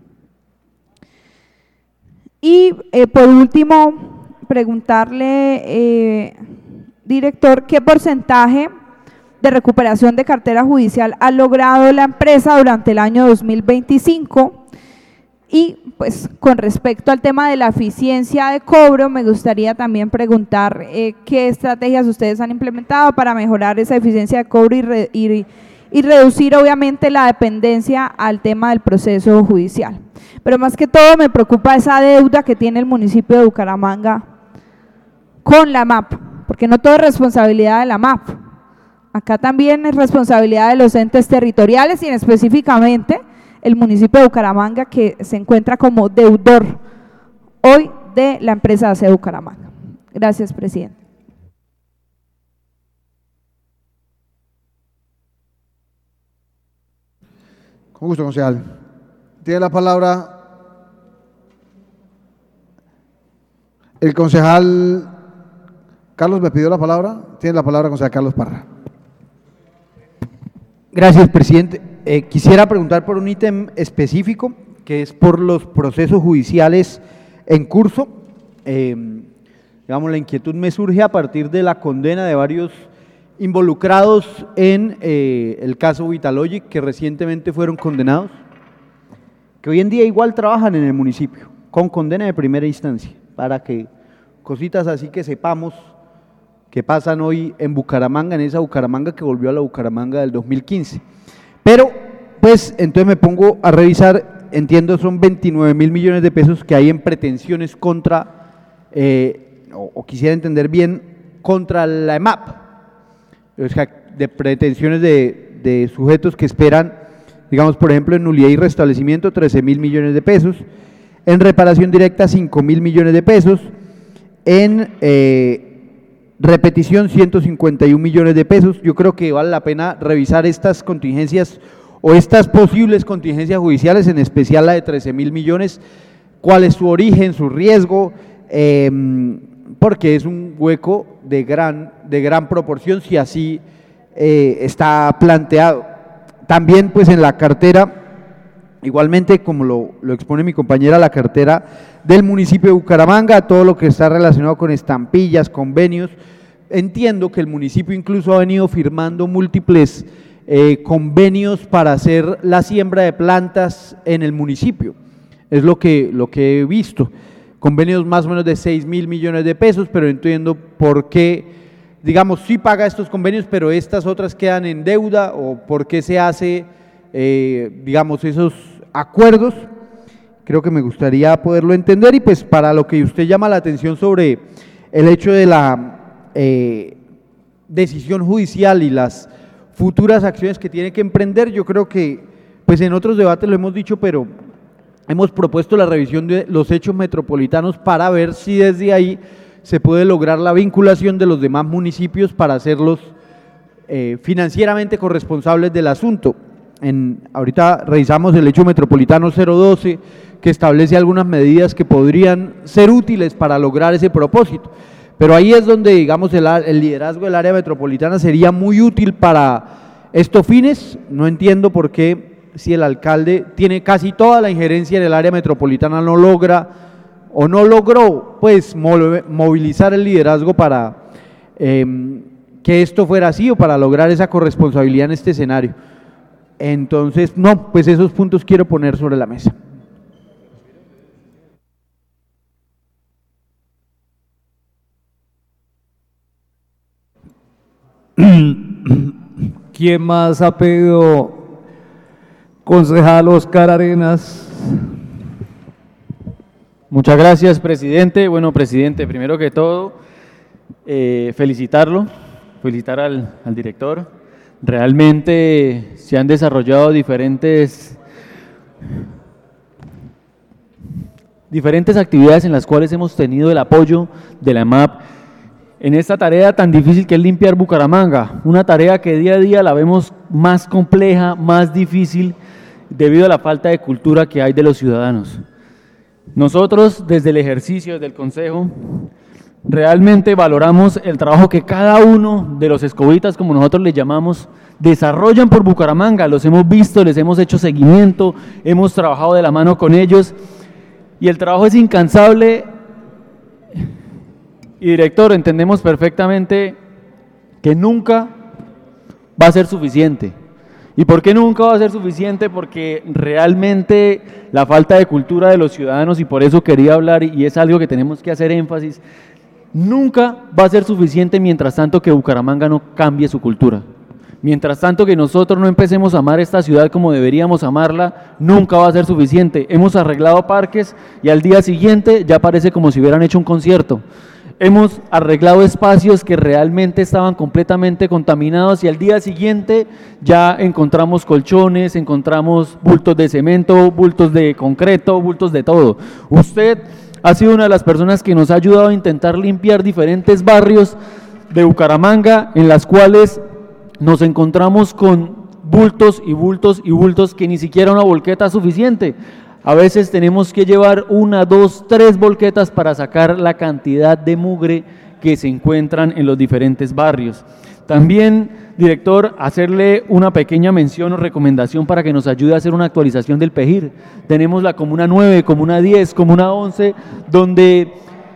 Y eh, por último, preguntarle, eh, director, ¿qué porcentaje de recuperación de cartera judicial ha logrado la empresa durante el año dos mil veinticinco? Y pues con respecto al tema de la eficiencia de cobro, me gustaría también preguntar eh, qué estrategias ustedes han implementado para mejorar esa eficiencia de cobro y, re, y, y reducir obviamente la dependencia al tema del proceso judicial. Pero más que todo me preocupa esa deuda que tiene el municipio de Bucaramanga con la M A P, porque no todo es responsabilidad de la M A P. Acá también es responsabilidad de los entes territoriales y en específicamente el municipio de Bucaramanga, que se encuentra como deudor hoy de la empresa de aseo Bucaramanga. Gracias, presidente. Con gusto, concejal. Tiene la palabra el concejal Carlos, me pidió la palabra. Tiene la palabra el concejal Carlos Parra. Gracias, presidente. Eh, quisiera preguntar por un ítem específico, que es por los procesos judiciales en curso. Eh, digamos, la inquietud me surge a partir de la condena de varios involucrados en eh, el caso Vitalogic, que recientemente fueron condenados, que hoy en día igual trabajan en el municipio, con condena de primera instancia, para que cositas así que sepamos que pasan hoy en Bucaramanga, en esa Bucaramanga que volvió a la Bucaramanga del dos mil quince. Pero, pues, entonces me pongo a revisar, entiendo, son veintinueve mil millones de pesos que hay en pretensiones contra, eh, o, o quisiera entender bien, contra la E M A P, o sea, de pretensiones de, de sujetos que esperan, digamos, por ejemplo, en nulidad y restablecimiento, trece mil millones de pesos, en reparación directa, cinco mil millones de pesos, en eh, repetición, ciento cincuenta y un millones de pesos. Yo creo que vale la pena revisar estas contingencias o estas posibles contingencias judiciales, en especial la de trece mil millones, cuál es su origen, su riesgo, eh, porque es un hueco de gran, de gran proporción si así eh, está planteado. También, pues, en la cartera, igualmente como lo, lo expone mi compañera, la cartera del municipio de Bucaramanga, todo lo que está relacionado con estampillas, convenios. Entiendo que el municipio incluso ha venido firmando múltiples eh, convenios para hacer la siembra de plantas en el municipio, es lo que, lo que he visto, convenios más o menos de seis mil millones de pesos, pero entiendo por qué, digamos, sí paga estos convenios, pero estas otras quedan en deuda, o por qué se hace, eh, digamos, esos acuerdos. Creo que me gustaría poderlo entender. Y pues para lo que usted llama la atención sobre el hecho de la eh, decisión judicial y las futuras acciones que tiene que emprender, yo creo que pues en otros debates lo hemos dicho, pero hemos propuesto la revisión de los hechos metropolitanos para ver si desde ahí se puede lograr la vinculación de los demás municipios para hacerlos eh, financieramente corresponsables del asunto. En, ahorita revisamos el hecho metropolitano cero doce, que establece algunas medidas que podrían ser útiles para lograr ese propósito, pero ahí es donde, digamos, el, el liderazgo del área metropolitana sería muy útil para estos fines. No entiendo por qué, si el alcalde tiene casi toda la injerencia en el área metropolitana, no logra o no logró pues movilizar el liderazgo para eh, que esto fuera así, o para lograr esa corresponsabilidad en este escenario. Entonces, no, pues esos puntos quiero poner sobre la mesa. ¿Quién más ha pedido? Concejal Oscar Arenas. Muchas gracias, presidente. Bueno, presidente, primero que todo, eh, felicitarlo, felicitar al, al director. Realmente se han desarrollado diferentes, diferentes actividades en las cuales hemos tenido el apoyo de la E M A P en esta tarea tan difícil que es limpiar Bucaramanga, una tarea que día a día la vemos más compleja, más difícil, debido a la falta de cultura que hay de los ciudadanos. Nosotros, desde el ejercicio, desde el Consejo, realmente valoramos el trabajo que cada uno de los escobitas, como nosotros les llamamos, desarrollan por Bucaramanga. Los hemos visto, les hemos hecho seguimiento, hemos trabajado de la mano con ellos y el trabajo es incansable. Y director, entendemos perfectamente que nunca va a ser suficiente. ¿Y por qué nunca va a ser suficiente? Porque realmente la falta de cultura de los ciudadanos, y por eso quería hablar, y es algo que tenemos que hacer énfasis, nunca va a ser suficiente mientras tanto que Bucaramanga no cambie su cultura. Mientras tanto que nosotros no empecemos a amar esta ciudad como deberíamos amarla, nunca va a ser suficiente. Hemos arreglado parques y al día siguiente ya parece como si hubieran hecho un concierto. Hemos arreglado espacios que realmente estaban completamente contaminados y al día siguiente ya encontramos colchones, encontramos bultos de cemento, bultos de concreto, bultos de todo. Usted ha sido una de las personas que nos ha ayudado a intentar limpiar diferentes barrios de Bucaramanga, en las cuales nos encontramos con bultos y bultos y bultos que ni siquiera una volqueta es suficiente. A veces tenemos que llevar una, dos, tres volquetas para sacar la cantidad de mugre que se encuentran en los diferentes barrios. También, director, hacerle una pequeña mención o recomendación para que nos ayude a hacer una actualización del P E G I R. Tenemos la Comuna nueve, Comuna diez, Comuna once, donde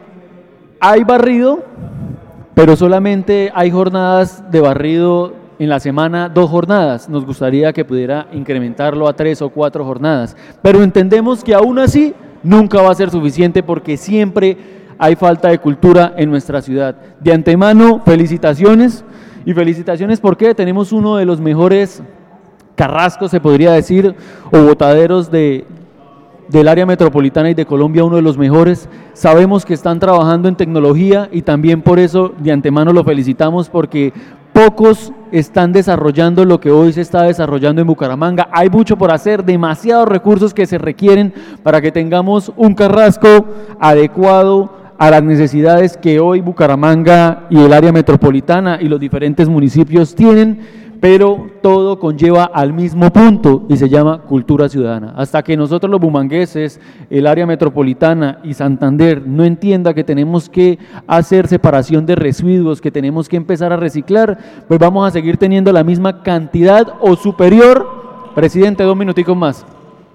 hay barrido, pero solamente hay jornadas de barrido en la semana, dos jornadas. Nos gustaría que pudiera incrementarlo a tres o cuatro jornadas, pero entendemos que aún así nunca va a ser suficiente porque siempre hay falta de cultura en nuestra ciudad. De antemano, felicitaciones, y felicitaciones porque tenemos uno de los mejores carrascos, se podría decir, o botaderos de, del área metropolitana y de Colombia, uno de los mejores. Sabemos que están trabajando en tecnología y también por eso de antemano lo felicitamos, porque pocos están desarrollando lo que hoy se está desarrollando en Bucaramanga. Hay mucho por hacer, demasiados recursos que se requieren para que tengamos un carrasco adecuado a las necesidades que hoy Bucaramanga y el área metropolitana y los diferentes municipios tienen, pero todo conlleva al mismo punto y se llama cultura ciudadana. Hasta que nosotros los bumangueses, el área metropolitana y Santander no entienda que tenemos que hacer separación de residuos, que tenemos que empezar a reciclar, pues vamos a seguir teniendo la misma cantidad o superior. Presidente, dos minuticos más.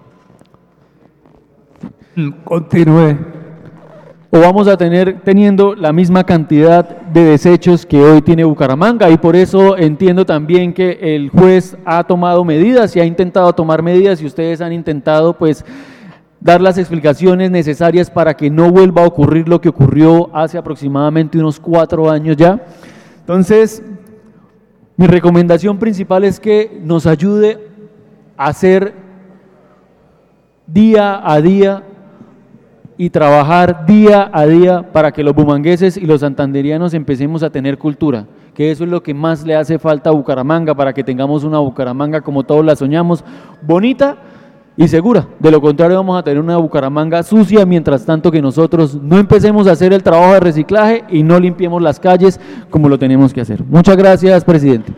Continúe. O vamos a tener teniendo la misma cantidad de desechos que hoy tiene Bucaramanga, y por eso entiendo también que el juez ha tomado medidas y ha intentado tomar medidas y ustedes han intentado pues dar las explicaciones necesarias para que no vuelva a ocurrir lo que ocurrió hace aproximadamente unos cuatro años ya. Entonces, mi recomendación principal es que nos ayude a hacer día a día y trabajar día a día para que los bumangueses y los santanderianos empecemos a tener cultura, que eso es lo que más le hace falta a Bucaramanga, para que tengamos una Bucaramanga como todos la soñamos, bonita y segura. De lo contrario vamos a tener una Bucaramanga sucia, mientras tanto que nosotros no empecemos a hacer el trabajo de reciclaje y no limpiemos las calles como lo tenemos que hacer. Muchas gracias, presidente.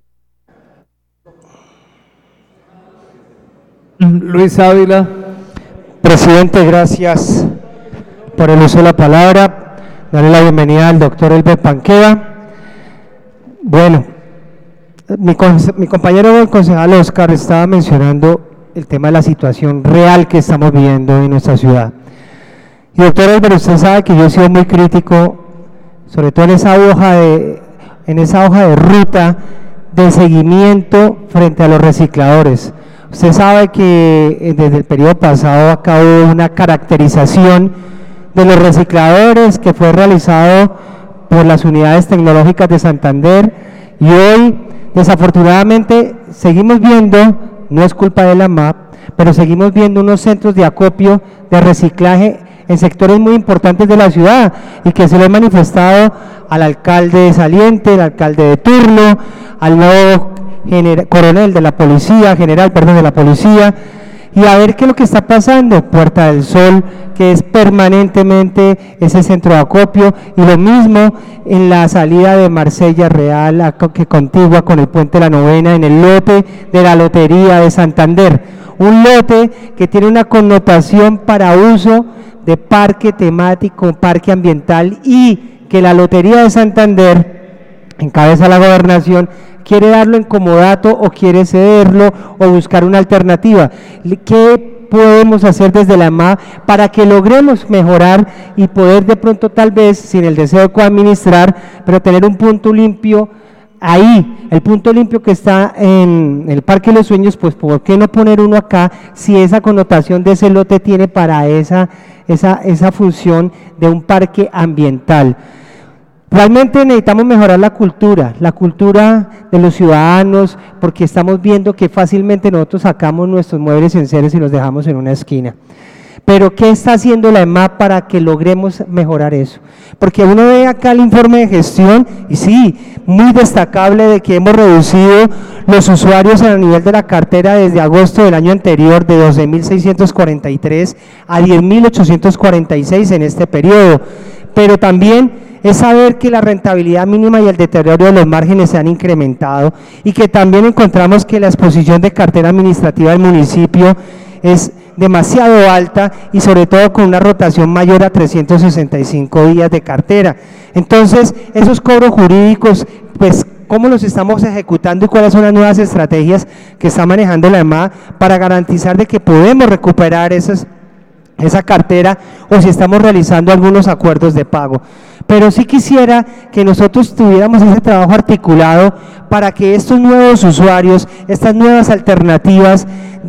Luis Ávila. Presidente, gracias por el uso de la palabra. Darle la bienvenida al doctor Elber Panqueva. Bueno, mi, mi compañero el concejal Oscar estaba mencionando el tema de la situación real que estamos viviendo en nuestra ciudad. Y doctor Elber, usted sabe que yo he sido muy crítico, sobre todo en esa hoja de, en esa hoja de ruta de seguimiento frente a los recicladores. Usted sabe que desde el periodo pasado acabó una caracterización de los recicladores que fue realizado por las unidades tecnológicas de Santander, y hoy desafortunadamente seguimos viendo, no es culpa de la M A P, pero seguimos viendo unos centros de acopio de reciclaje en sectores muy importantes de la ciudad, y que se lo he manifestado al alcalde saliente, al alcalde de turno, al nuevo General, coronel de la policía, general, perdón, de la policía, y a ver qué es lo que está pasando. Puerta del Sol, que es permanentemente ese centro de acopio, y lo mismo en la salida de Marsella Real, a- que contigua con el Puente de la Novena, en el lote de la Lotería de Santander, un lote que tiene una connotación para uso de parque temático, parque ambiental, y que la Lotería de Santander, en cabeza de la gobernación, quiere darlo en comodato o quiere cederlo o buscar una alternativa. ¿Qué podemos hacer desde la E M A para que logremos mejorar y poder de pronto, tal vez, sin el deseo de coadministrar, pero tener un punto limpio ahí, el punto limpio que está en el Parque de los Sueños? Pues ¿por qué no poner uno acá si esa connotación de ese lote tiene para esa, esa, esa función de un parque ambiental? Realmente necesitamos mejorar la cultura, la cultura de los ciudadanos, porque estamos viendo que fácilmente nosotros sacamos nuestros muebles en seres y los dejamos en una esquina. Pero ¿qué está haciendo la E M A para que logremos mejorar eso? Porque uno ve acá el informe de gestión y sí, muy destacable de que hemos reducido los usuarios a nivel de la cartera desde agosto del año anterior de doce mil seiscientos cuarenta y tres a diez mil ochocientos cuarenta y seis en este periodo. Pero también es saber que la rentabilidad mínima y el deterioro de los márgenes se han incrementado, y que también encontramos que la exposición de cartera administrativa del municipio es demasiado alta, y sobre todo con una rotación mayor a trescientos sesenta y cinco días de cartera. Entonces, esos cobros jurídicos, pues, ¿cómo los estamos ejecutando y cuáles son las nuevas estrategias que está manejando la E M A para garantizar de que podemos recuperar esas, esa cartera, o si estamos realizando algunos acuerdos de pago? Pero sí quisiera que nosotros tuviéramos ese trabajo articulado para que estos nuevos usuarios, estas nuevas alternativas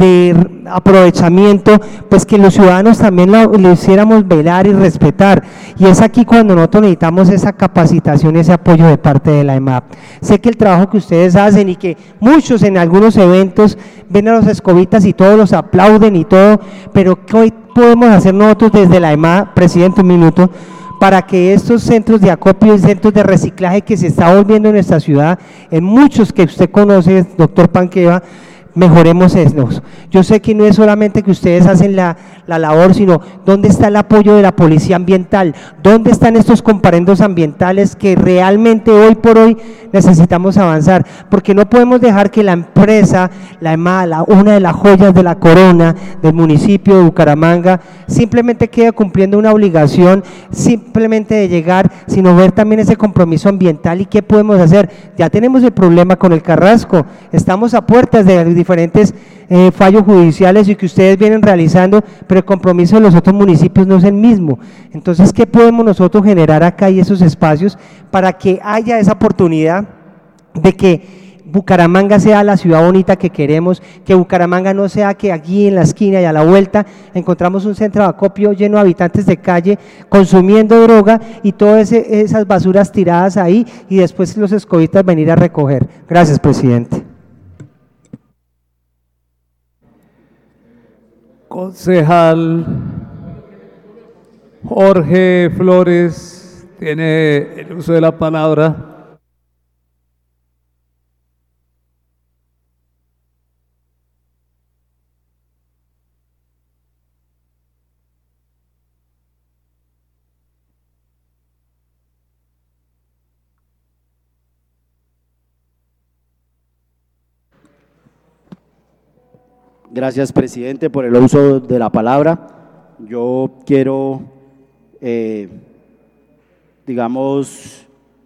de aprovechamiento, pues que los ciudadanos también lo, lo hiciéramos velar y respetar. Y es aquí cuando nosotros necesitamos esa capacitación y ese apoyo de parte de la E M A P. Sé que el trabajo que ustedes hacen, y que muchos en algunos eventos ven a los escobitas y todos los aplauden y todo, pero ¿qué hoy podemos hacer nosotros desde la E M A, presidente, un minuto, para que estos centros de acopio y centros de reciclaje que se está volviendo en nuestra ciudad, en muchos que usted conoce, doctor Panqueva, mejoremos esos? Yo sé que no es solamente que ustedes hacen la, la labor, sino dónde está el apoyo de la policía ambiental, dónde están estos comparendos ambientales que realmente hoy por hoy necesitamos avanzar, porque no podemos dejar que la empresa, la E M A, la, una de las joyas de la corona del municipio de Bucaramanga, simplemente quede cumpliendo una obligación simplemente de llegar, sino ver también ese compromiso ambiental. ¿Y qué podemos hacer? Ya tenemos el problema con el Carrasco, estamos a puertas de diferentes eh, fallos judiciales y que ustedes vienen realizando, pero el compromiso de los otros municipios no es el mismo. Entonces, ¿qué podemos nosotros generar acá y esos espacios para que haya esa oportunidad de que Bucaramanga sea la ciudad bonita que queremos, que Bucaramanga no sea que aquí en la esquina y a la vuelta encontramos un centro de acopio lleno de habitantes de calle consumiendo droga y todas ese, esas basuras tiradas ahí, y después los escobitas venir a recoger? Gracias, presidente. Concejal Jorge Flores tiene el uso de la palabra. Gracias, presidente, por el uso de la palabra. Yo quiero, eh, digamos,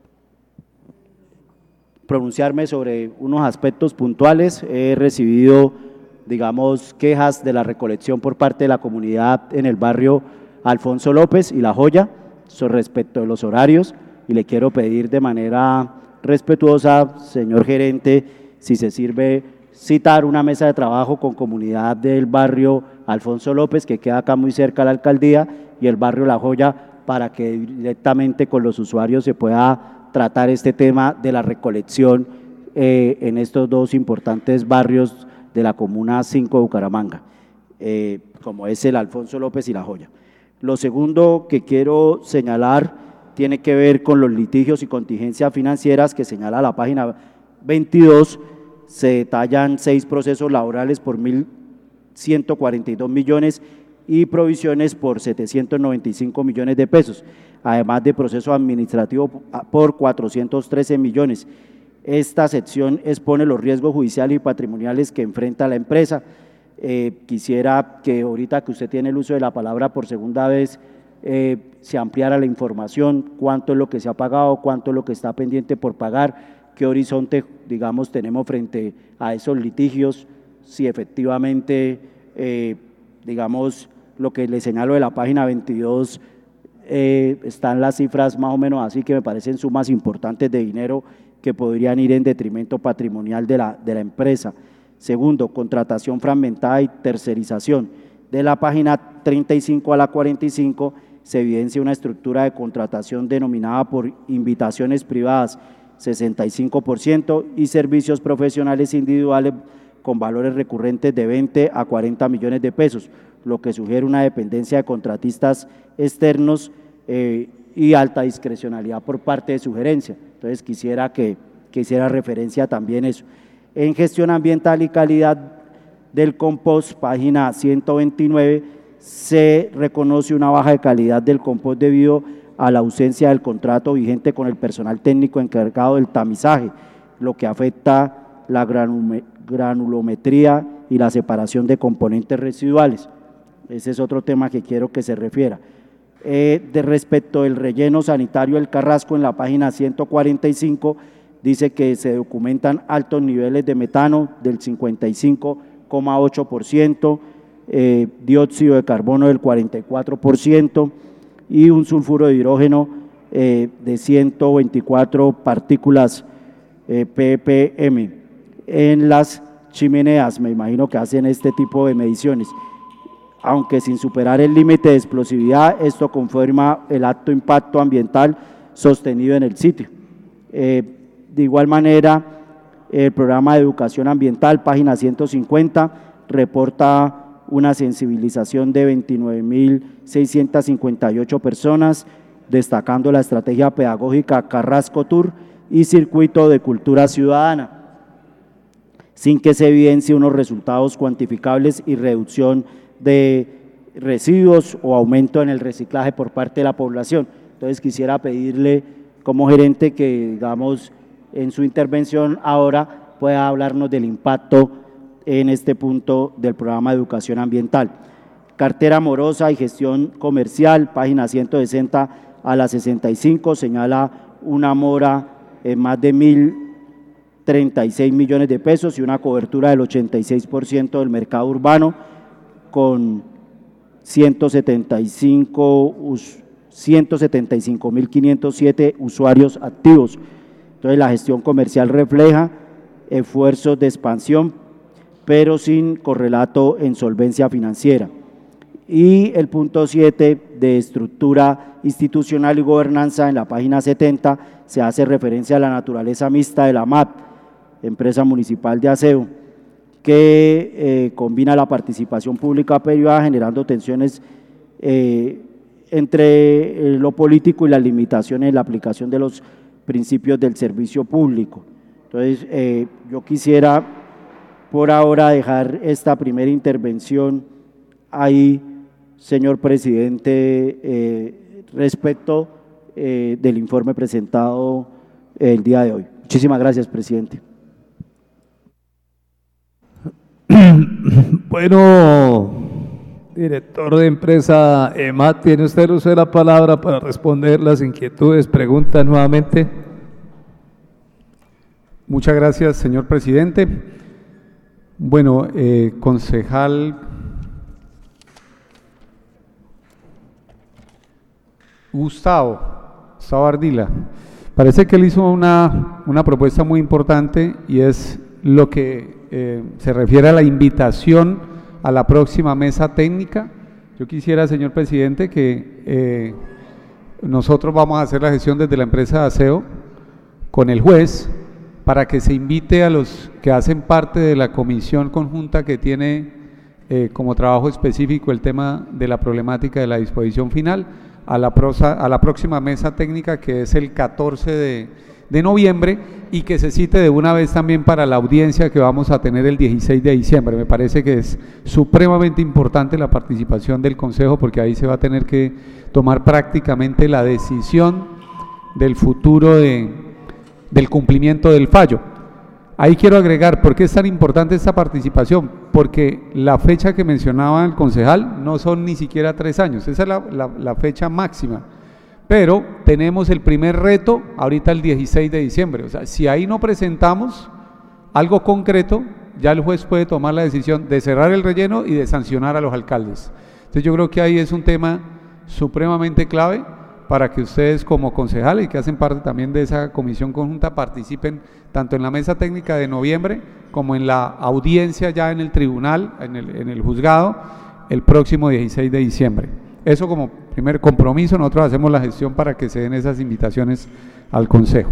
pronunciarme sobre unos aspectos puntuales. He recibido, digamos, quejas de la recolección por parte de la comunidad en el barrio Alfonso López y La Joya sobre respecto de los horarios, y le quiero pedir de manera respetuosa, señor gerente, si se sirve citar una mesa de trabajo con comunidad del barrio Alfonso López, que queda acá muy cerca a la alcaldía, y el barrio La Joya, para que directamente con los usuarios se pueda tratar este tema de la recolección eh, en estos dos importantes barrios de la Comuna cinco de Bucaramanga, eh, como es el Alfonso López y La Joya. Lo segundo que quiero señalar tiene que ver con los litigios y contingencias financieras que señala la página veintidós. Se detallan seis procesos laborales por mil ciento cuarenta y dos millones y provisiones por setecientos noventa y cinco millones de pesos, además de proceso administrativo por cuatrocientos trece millones. Esta sección expone los riesgos judiciales y patrimoniales que enfrenta la empresa. Eh, quisiera que ahorita que usted tiene el uso de la palabra por segunda vez, eh, se ampliara la información, cuánto es lo que se ha pagado, cuánto es lo que está pendiente por pagar, qué horizonte, digamos, tenemos frente a esos litigios, si efectivamente, eh, digamos, lo que le señalo de la página veintidós, eh, están las cifras más o menos así, que me parecen sumas importantes de dinero que podrían ir en detrimento patrimonial de la, de la empresa. Segundo, contratación fragmentada y tercerización. De la página treinta y cinco a la cuarenta y cinco se evidencia una estructura de contratación denominada por invitaciones privadas, sesenta y cinco por ciento, y servicios profesionales individuales con valores recurrentes de veinte a cuarenta millones de pesos, lo que sugiere una dependencia de contratistas externos eh, y alta discrecionalidad por parte de su gerencia. Entonces quisiera que, que hiciera referencia también a eso. En gestión ambiental y calidad del compost, página ciento veintinueve, se reconoce una baja de calidad del compost debido a la ausencia del contrato vigente con el personal técnico encargado del tamizaje, lo que afecta la granulometría y la separación de componentes residuales. Ese es otro tema que quiero que se refiera. Eh, de respecto del relleno sanitario del Carrasco, en la página ciento cuarenta y cinco, dice que se documentan altos niveles de metano del cincuenta y cinco coma ocho por ciento, eh, dióxido de carbono del cuarenta y cuatro por ciento y un sulfuro de hidrógeno eh, de ciento veinticuatro partículas eh, P P M. En las chimeneas, me imagino que hacen este tipo de mediciones. Aunque sin superar el límite de explosividad, esto confirma el alto impacto ambiental sostenido en el sitio. Eh, de igual manera, el programa de educación ambiental, página ciento cincuenta, reporta una sensibilización de veintinueve mil seiscientas cincuenta y ocho personas, destacando la estrategia pedagógica Carrasco Tour y circuito de cultura ciudadana, sin que se evidencie unos resultados cuantificables y reducción de residuos o aumento en el reciclaje por parte de la población. Entonces quisiera pedirle como gerente que, digamos, en su intervención ahora pueda hablarnos del impacto en este punto del programa de educación ambiental. Cartera morosa y gestión comercial, página ciento sesenta a la sesenta y cinco, señala una mora en más de mil treinta y seis millones de pesos y una cobertura del ochenta y seis por ciento del mercado urbano, con ciento setenta y cinco mil quinientos siete usuarios activos. Entonces la gestión comercial refleja esfuerzos de expansión, pero sin correlato en solvencia financiera. Y el punto siete de estructura institucional y gobernanza, en la página setenta, se hace referencia a la naturaleza mixta de la M A P, Empresa Municipal de Aseo, que eh, combina la participación pública privada, generando tensiones eh, entre eh, lo político y las limitaciones en la aplicación de los principios del servicio público. Entonces, eh, yo quisiera por ahora dejar esta primera intervención ahí, señor presidente, eh, respecto eh, del informe presentado el día de hoy. Muchísimas gracias, presidente. Bueno, director de empresa E M A T, tiene usted el uso de la palabra para responder las inquietudes, preguntas nuevamente. Muchas gracias, señor presidente. Bueno, eh, concejal Gustavo, Gustavo Ardila, parece que él hizo una, una propuesta muy importante y es lo que eh, se refiere a la invitación a la próxima mesa técnica. Yo quisiera, señor presidente, que eh, nosotros vamos a hacer la gestión desde la empresa de aseo con el juez para que se invite a los que hacen parte de la comisión conjunta que tiene eh, como trabajo específico el tema de la problemática de la disposición final a la, prosa, a la próxima mesa técnica, que es el catorce de noviembre y que se cite de una vez también para la audiencia que vamos a tener el dieciséis de diciembre. Me parece que es supremamente importante la participación del Consejo, porque ahí se va a tener que tomar prácticamente la decisión del futuro de, del cumplimiento del fallo. Ahí quiero agregar, ¿por qué es tan importante esta participación? Porque la fecha que mencionaba el concejal no son ni siquiera tres años, esa es la, la, la fecha máxima. Pero tenemos el primer reto ahorita el dieciséis de diciembre, o sea, si ahí no presentamos algo concreto, ya el juez puede tomar la decisión de cerrar el relleno y de sancionar a los alcaldes. Entonces yo creo que ahí es un tema supremamente clave para que ustedes como concejales y que hacen parte también de esa comisión conjunta participen tanto en la mesa técnica de noviembre como en la audiencia ya en el tribunal, en el, en el juzgado, el próximo dieciséis de diciembre. Eso como primer compromiso, nosotros hacemos la gestión para que se den esas invitaciones al Consejo.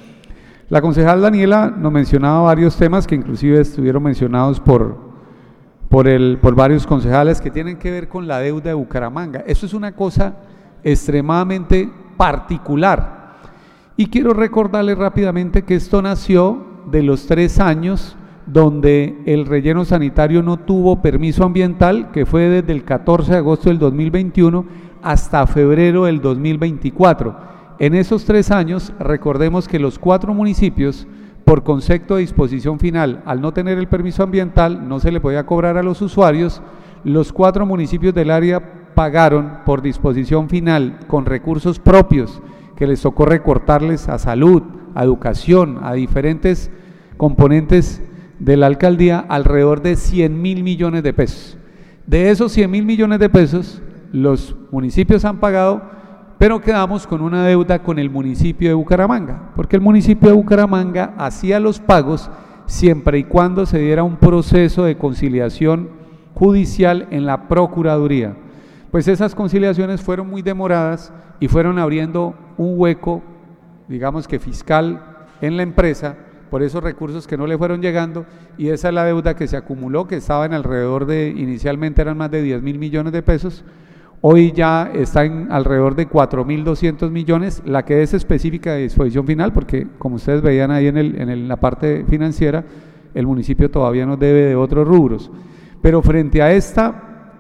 La concejal Daniela nos mencionaba varios temas que inclusive estuvieron mencionados por, por, el, por varios concejales que tienen que ver con la deuda de Bucaramanga. Eso es una cosa extremadamente particular. Y quiero recordarles rápidamente que esto nació de los tres años donde el relleno sanitario no tuvo permiso ambiental, que fue desde el catorce de agosto del dos mil veintiuno hasta febrero del dos mil veinticuatro. En esos tres años, recordemos que los cuatro municipios, por concepto de disposición final, al no tener el permiso ambiental, no se le podía cobrar a los usuarios. Los cuatro municipios del área pagaron por disposición final con recursos propios, que les tocó recortarles a salud, a educación, a diferentes componentes de la alcaldía, alrededor de cien mil millones de pesos. De esos cien mil millones de pesos, los municipios han pagado, pero quedamos con una deuda con el municipio de Bucaramanga, porque el municipio de Bucaramanga hacía los pagos siempre y cuando se diera un proceso de conciliación judicial en la Procuraduría. Pues esas conciliaciones fueron muy demoradas y fueron abriendo un hueco, digamos que fiscal, en la empresa, por esos recursos que no le fueron llegando, y esa es la deuda que se acumuló, que estaba en alrededor de, inicialmente eran más de diez mil millones de pesos, hoy ya está en alrededor de cuatro mil doscientos millones, la que es específica de disposición final, porque como ustedes veían ahí en, el, en el, la parte financiera, el municipio todavía nos debe de otros rubros. Pero frente a esta,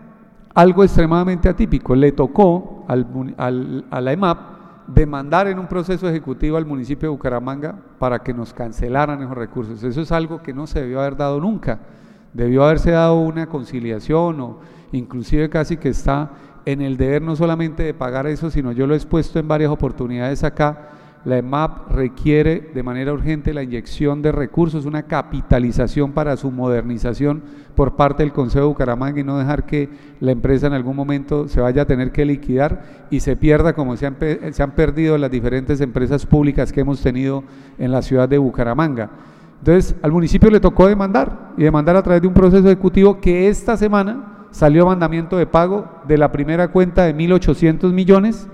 algo extremadamente atípico, le tocó al, al, a la E M A P demandar en un proceso ejecutivo al municipio de Bucaramanga para que nos cancelaran esos recursos. Eso es algo que no se debió haber dado nunca, debió haberse dado una conciliación o inclusive casi que está en el deber no solamente de pagar eso, sino yo lo he expuesto en varias oportunidades acá, la E M A P requiere de manera urgente la inyección de recursos, una capitalización para su modernización por parte del Consejo de Bucaramanga y no dejar que la empresa en algún momento se vaya a tener que liquidar y se pierda como se han, se han perdido las diferentes empresas públicas que hemos tenido en la ciudad de Bucaramanga. Entonces al municipio le tocó demandar y demandar a través de un proceso ejecutivo que esta semana salió mandamiento de pago de la primera cuenta de mil ochocientos millones.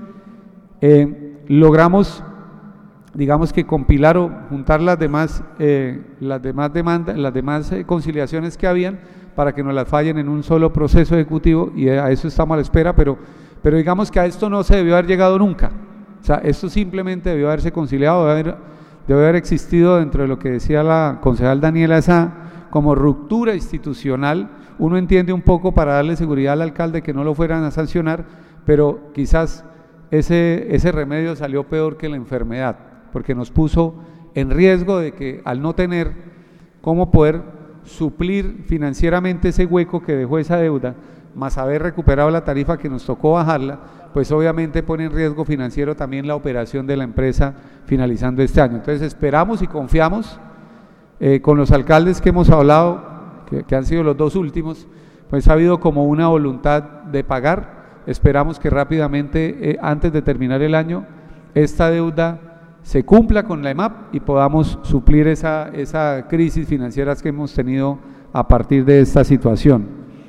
Eh, logramos digamos que compilar o juntar las demás, eh, las demás demandas, las demás eh, conciliaciones que habían para que nos las fallen en un solo proceso ejecutivo y a eso estamos a la espera, pero, pero digamos que a esto no se debió haber llegado nunca, o sea, esto simplemente debió haberse conciliado, debe haber, debe haber existido dentro de lo que decía la concejal Daniela, esa como ruptura institucional. Uno entiende un poco para darle seguridad al alcalde que no lo fueran a sancionar, pero quizás ese, ese remedio salió peor que la enfermedad, porque nos puso en riesgo de que al no tener cómo poder suplir financieramente ese hueco que dejó esa deuda, más haber recuperado la tarifa que nos tocó bajarla, pues obviamente pone en riesgo financiero también la operación de la empresa finalizando este año. Entonces esperamos y confiamos eh, con los alcaldes que hemos hablado, que, que han sido los dos últimos, pues ha habido como una voluntad de pagar. Esperamos que rápidamente, eh, antes de terminar el año, esta deuda se cumpla con la E M A P y podamos suplir esa, esa crisis financiera que hemos tenido a partir de esta situación.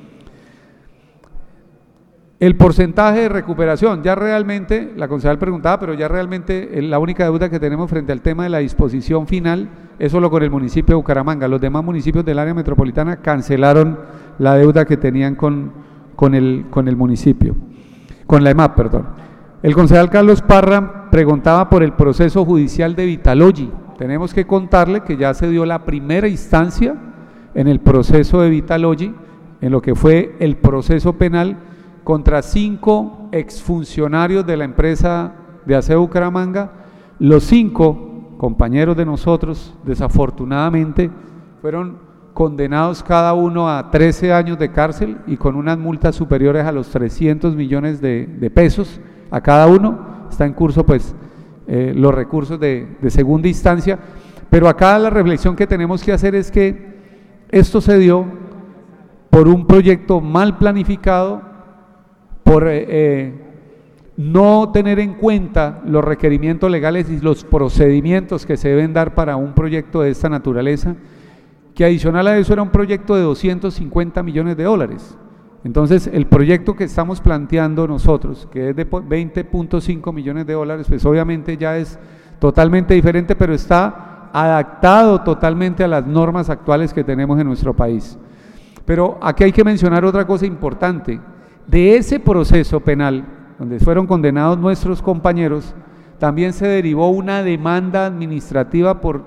El porcentaje de recuperación, ya realmente, la concejal preguntaba, pero ya realmente la única deuda que tenemos frente al tema de la disposición final es solo con el municipio de Bucaramanga. Los demás municipios del área metropolitana cancelaron la deuda que tenían con, con, el, con el municipio, con la E M A P, perdón. El concejal Carlos Parra preguntaba por el proceso judicial de Vitalogy. Tenemos que contarle que ya se dio la primera instancia en el proceso de Vitalogy, en lo que fue el proceso penal contra cinco exfuncionarios de la empresa de Aseo Bucaramanga. Los cinco compañeros de nosotros, desafortunadamente, fueron condenados cada uno a trece años de cárcel y con unas multas superiores a los trescientos millones de, de pesos a cada uno. Está en curso pues eh, los recursos de, de segunda instancia, pero acá la reflexión que tenemos que hacer es que esto se dio por un proyecto mal planificado, por eh, eh, no tener en cuenta los requerimientos legales y los procedimientos que se deben dar para un proyecto de esta naturaleza, que adicional a eso era un proyecto de doscientos cincuenta millones de dólares. Entonces, el proyecto que estamos planteando nosotros, que es de veinte punto cinco millones de dólares, pues obviamente ya es totalmente diferente, pero está adaptado totalmente a las normas actuales que tenemos en nuestro país. Pero aquí hay que mencionar otra cosa importante. De ese proceso penal, donde fueron condenados nuestros compañeros, también se derivó una demanda administrativa por,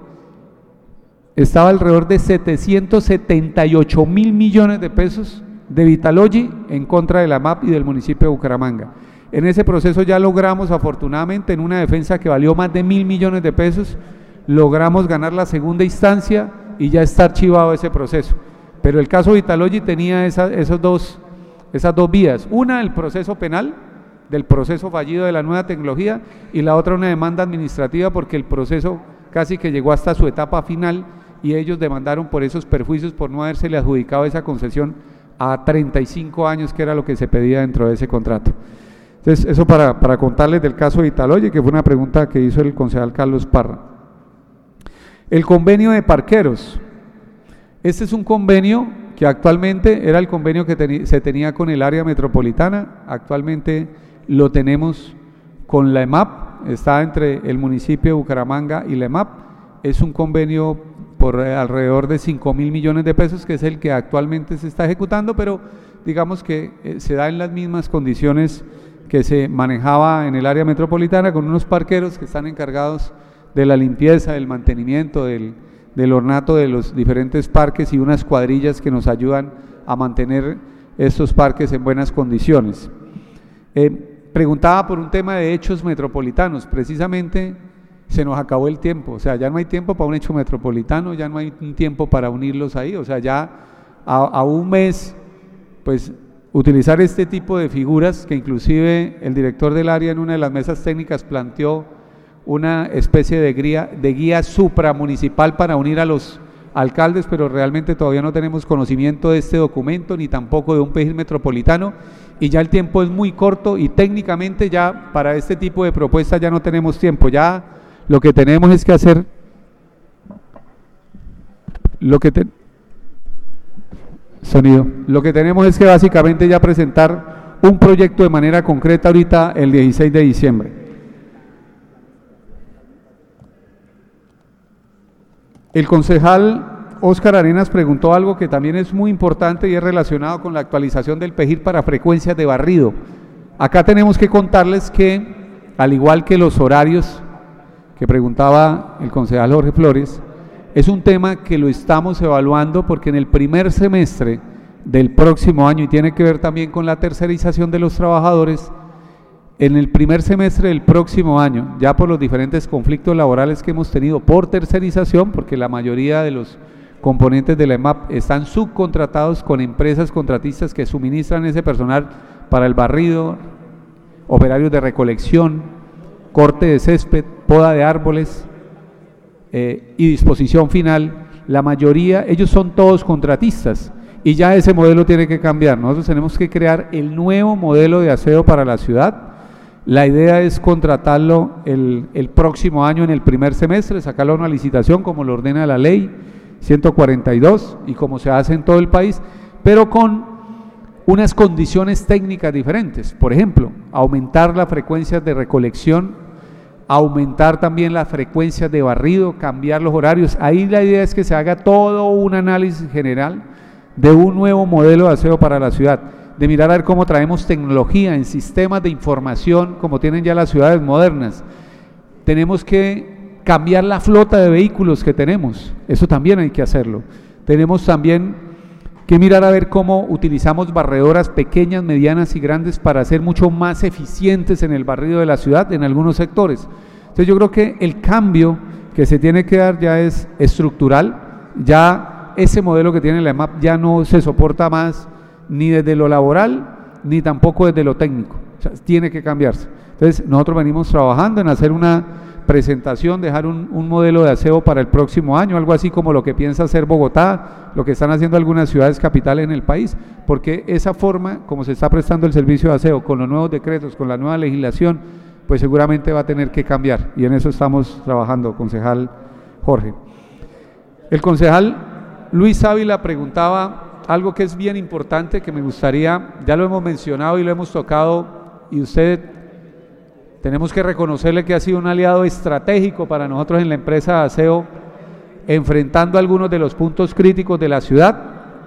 estaba alrededor de setecientos setenta y ocho mil millones de pesos de Vitalogy en contra de la M A P y del municipio de Bucaramanga. En ese proceso ya logramos, afortunadamente, en una defensa que valió más de mil millones de pesos, logramos ganar la segunda instancia y ya está archivado ese proceso. Pero el caso Vitalogy tenía esa, esos dos, esas dos vías, una el proceso penal, del proceso fallido de la nueva tecnología, y la otra una demanda administrativa porque el proceso casi que llegó hasta su etapa final y ellos demandaron por esos perjuicios por no habérsele adjudicado esa concesión a treinta y cinco años, que era lo que se pedía dentro de ese contrato. Entonces, eso para, para contarles del caso de Vitalogy, que fue una pregunta que hizo el concejal Carlos Parra. El convenio de parqueros. Este es un convenio que actualmente era el convenio que teni- se tenía con el área metropolitana, actualmente lo tenemos con la E M A P, está entre el municipio de Bucaramanga y la E M A P, es un convenio por alrededor de cinco mil millones de pesos, que es el que actualmente se está ejecutando, pero digamos que eh, se da en las mismas condiciones que se manejaba en el área metropolitana, con unos parqueros que están encargados de la limpieza, del mantenimiento, del, del ornato de los diferentes parques y unas cuadrillas que nos ayudan a mantener estos parques en buenas condiciones. Eh, preguntaba por un tema de hechos metropolitanos, precisamente se nos acabó el tiempo, o sea, ya no hay tiempo para un hecho metropolitano, ya no hay un tiempo para unirlos ahí, o sea, ya a, a un mes, pues utilizar este tipo de figuras, que inclusive el director del área en una de las mesas técnicas planteó una especie de guía, de guía supramunicipal para unir a los alcaldes, pero realmente todavía no tenemos conocimiento de este documento, ni tampoco de un P E G I metropolitano, y ya el tiempo es muy corto y técnicamente ya para este tipo de propuestas ya no tenemos tiempo, ya lo que tenemos es que hacer, lo que, te, sonido, lo que tenemos es que básicamente ya presentar un proyecto de manera concreta ahorita el dieciséis de diciembre. El concejal Óscar Arenas preguntó algo que también es muy importante y es relacionado con la actualización del P E G I para frecuencias de barrido. Acá tenemos que contarles que, al igual que los horarios que preguntaba el concejal Jorge Flores, es un tema que lo estamos evaluando porque en el primer semestre del próximo año, y tiene que ver también con la tercerización de los trabajadores, en el primer semestre del próximo año, ya por los diferentes conflictos laborales que hemos tenido por tercerización, porque la mayoría de los componentes de la E M A P están subcontratados con empresas contratistas que suministran ese personal para el barrido, operarios de recolección, corte de césped, poda de árboles eh, y disposición final. La mayoría, ellos son todos contratistas y ya ese modelo tiene que cambiar. Nosotros tenemos que crear el nuevo modelo de aseo para la ciudad. La idea es contratarlo el, el próximo año en el primer semestre, sacarlo a una licitación como lo ordena la ley ciento cuarenta y dos y como se hace en todo el país, pero con unas condiciones técnicas diferentes. Por ejemplo, aumentar las frecuencias de recolección, aumentar también las frecuencias de barrido, cambiar los horarios. Ahí la idea es que se haga todo un análisis general de un nuevo modelo de aseo para la ciudad, de mirar a ver cómo traemos tecnología en sistemas de información como tienen ya las ciudades modernas, tenemos que cambiar la flota de vehículos que tenemos, eso también hay que hacerlo. Tenemos también que mirar a ver cómo utilizamos barredoras pequeñas, medianas y grandes para ser mucho más eficientes en el barrido de la ciudad en algunos sectores. Entonces yo creo que el cambio que se tiene que dar ya es estructural, ya ese modelo que tiene la EMAP ya no se soporta más ni desde lo laboral ni tampoco desde lo técnico, o sea, tiene que cambiarse. Entonces nosotros venimos trabajando en hacer una presentación, dejar un, un modelo de aseo para el próximo año, algo así como lo que piensa hacer Bogotá, lo que están haciendo algunas ciudades capitales en el país, porque esa forma como se está prestando el servicio de aseo con los nuevos decretos, con la nueva legislación, pues seguramente va a tener que cambiar, y en eso estamos trabajando, concejal Jorge. El concejal Luis Ávila preguntaba algo que es bien importante, que me gustaría, ya lo hemos mencionado y lo hemos tocado, y usted, tenemos que reconocerle que ha sido un aliado estratégico para nosotros en la empresa de aseo, enfrentando algunos de los puntos críticos de la ciudad,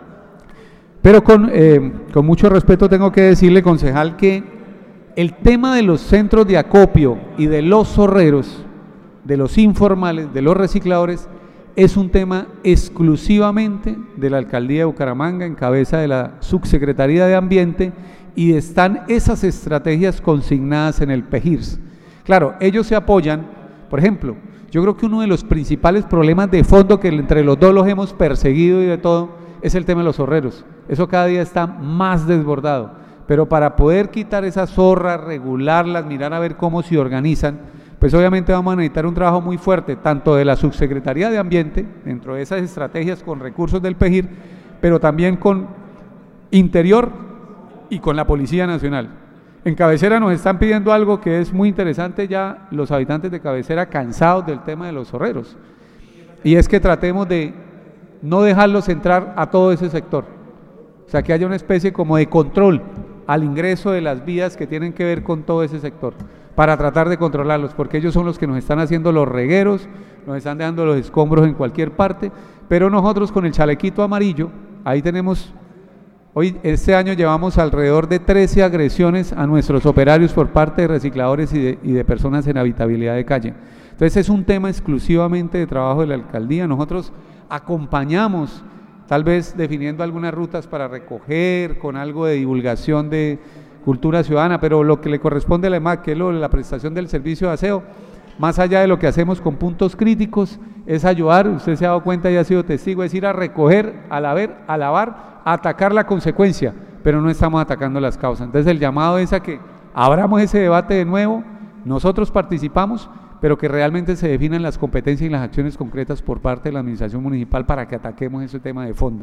pero con, eh, con mucho respeto tengo que decirle, concejal, que el tema de los centros de acopio y de los zorreros, de los informales, de los recicladores, es un tema exclusivamente de la Alcaldía de Bucaramanga, en cabeza de la Subsecretaría de Ambiente, y están esas estrategias consignadas en el PEGIRS. Claro, ellos se apoyan, por ejemplo, yo creo que uno de los principales problemas de fondo que entre los dos los hemos perseguido y de todo, es el tema de los zorreros. Eso cada día está más desbordado, pero para poder quitar esas zorras, regularlas, mirar a ver cómo se organizan, pues obviamente vamos a necesitar un trabajo muy fuerte, tanto de la Subsecretaría de Ambiente, dentro de esas estrategias con recursos del PEGIR, pero también con Interior y con la Policía Nacional. En Cabecera nos están pidiendo algo que es muy interesante, ya los habitantes de Cabecera cansados del tema de los zorreros, y es que tratemos de no dejarlos entrar a todo ese sector, o sea, que haya una especie como de control al ingreso de las vías que tienen que ver con todo ese sector, para tratar de controlarlos, porque ellos son los que nos están haciendo los regueros, nos están dejando los escombros en cualquier parte, pero nosotros con el chalequito amarillo, ahí tenemos, hoy este año llevamos alrededor de trece agresiones a nuestros operarios por parte de recicladores y de, y de personas en habitabilidad de calle. Entonces es un tema exclusivamente de trabajo de la alcaldía. Nosotros acompañamos, tal vez definiendo algunas rutas para recoger, con algo de divulgación de cultura ciudadana, pero lo que le corresponde a la EMAC, que es lo de la prestación del servicio de aseo, más allá de lo que hacemos con puntos críticos, es ayudar, usted se ha dado cuenta y ha sido testigo, es ir a recoger, a lavar, a lavar, a atacar la consecuencia, pero no estamos atacando las causas. Entonces el llamado es a que abramos ese debate de nuevo, nosotros participamos, pero que realmente se definan las competencias y las acciones concretas por parte de la administración municipal para que ataquemos ese tema de fondo.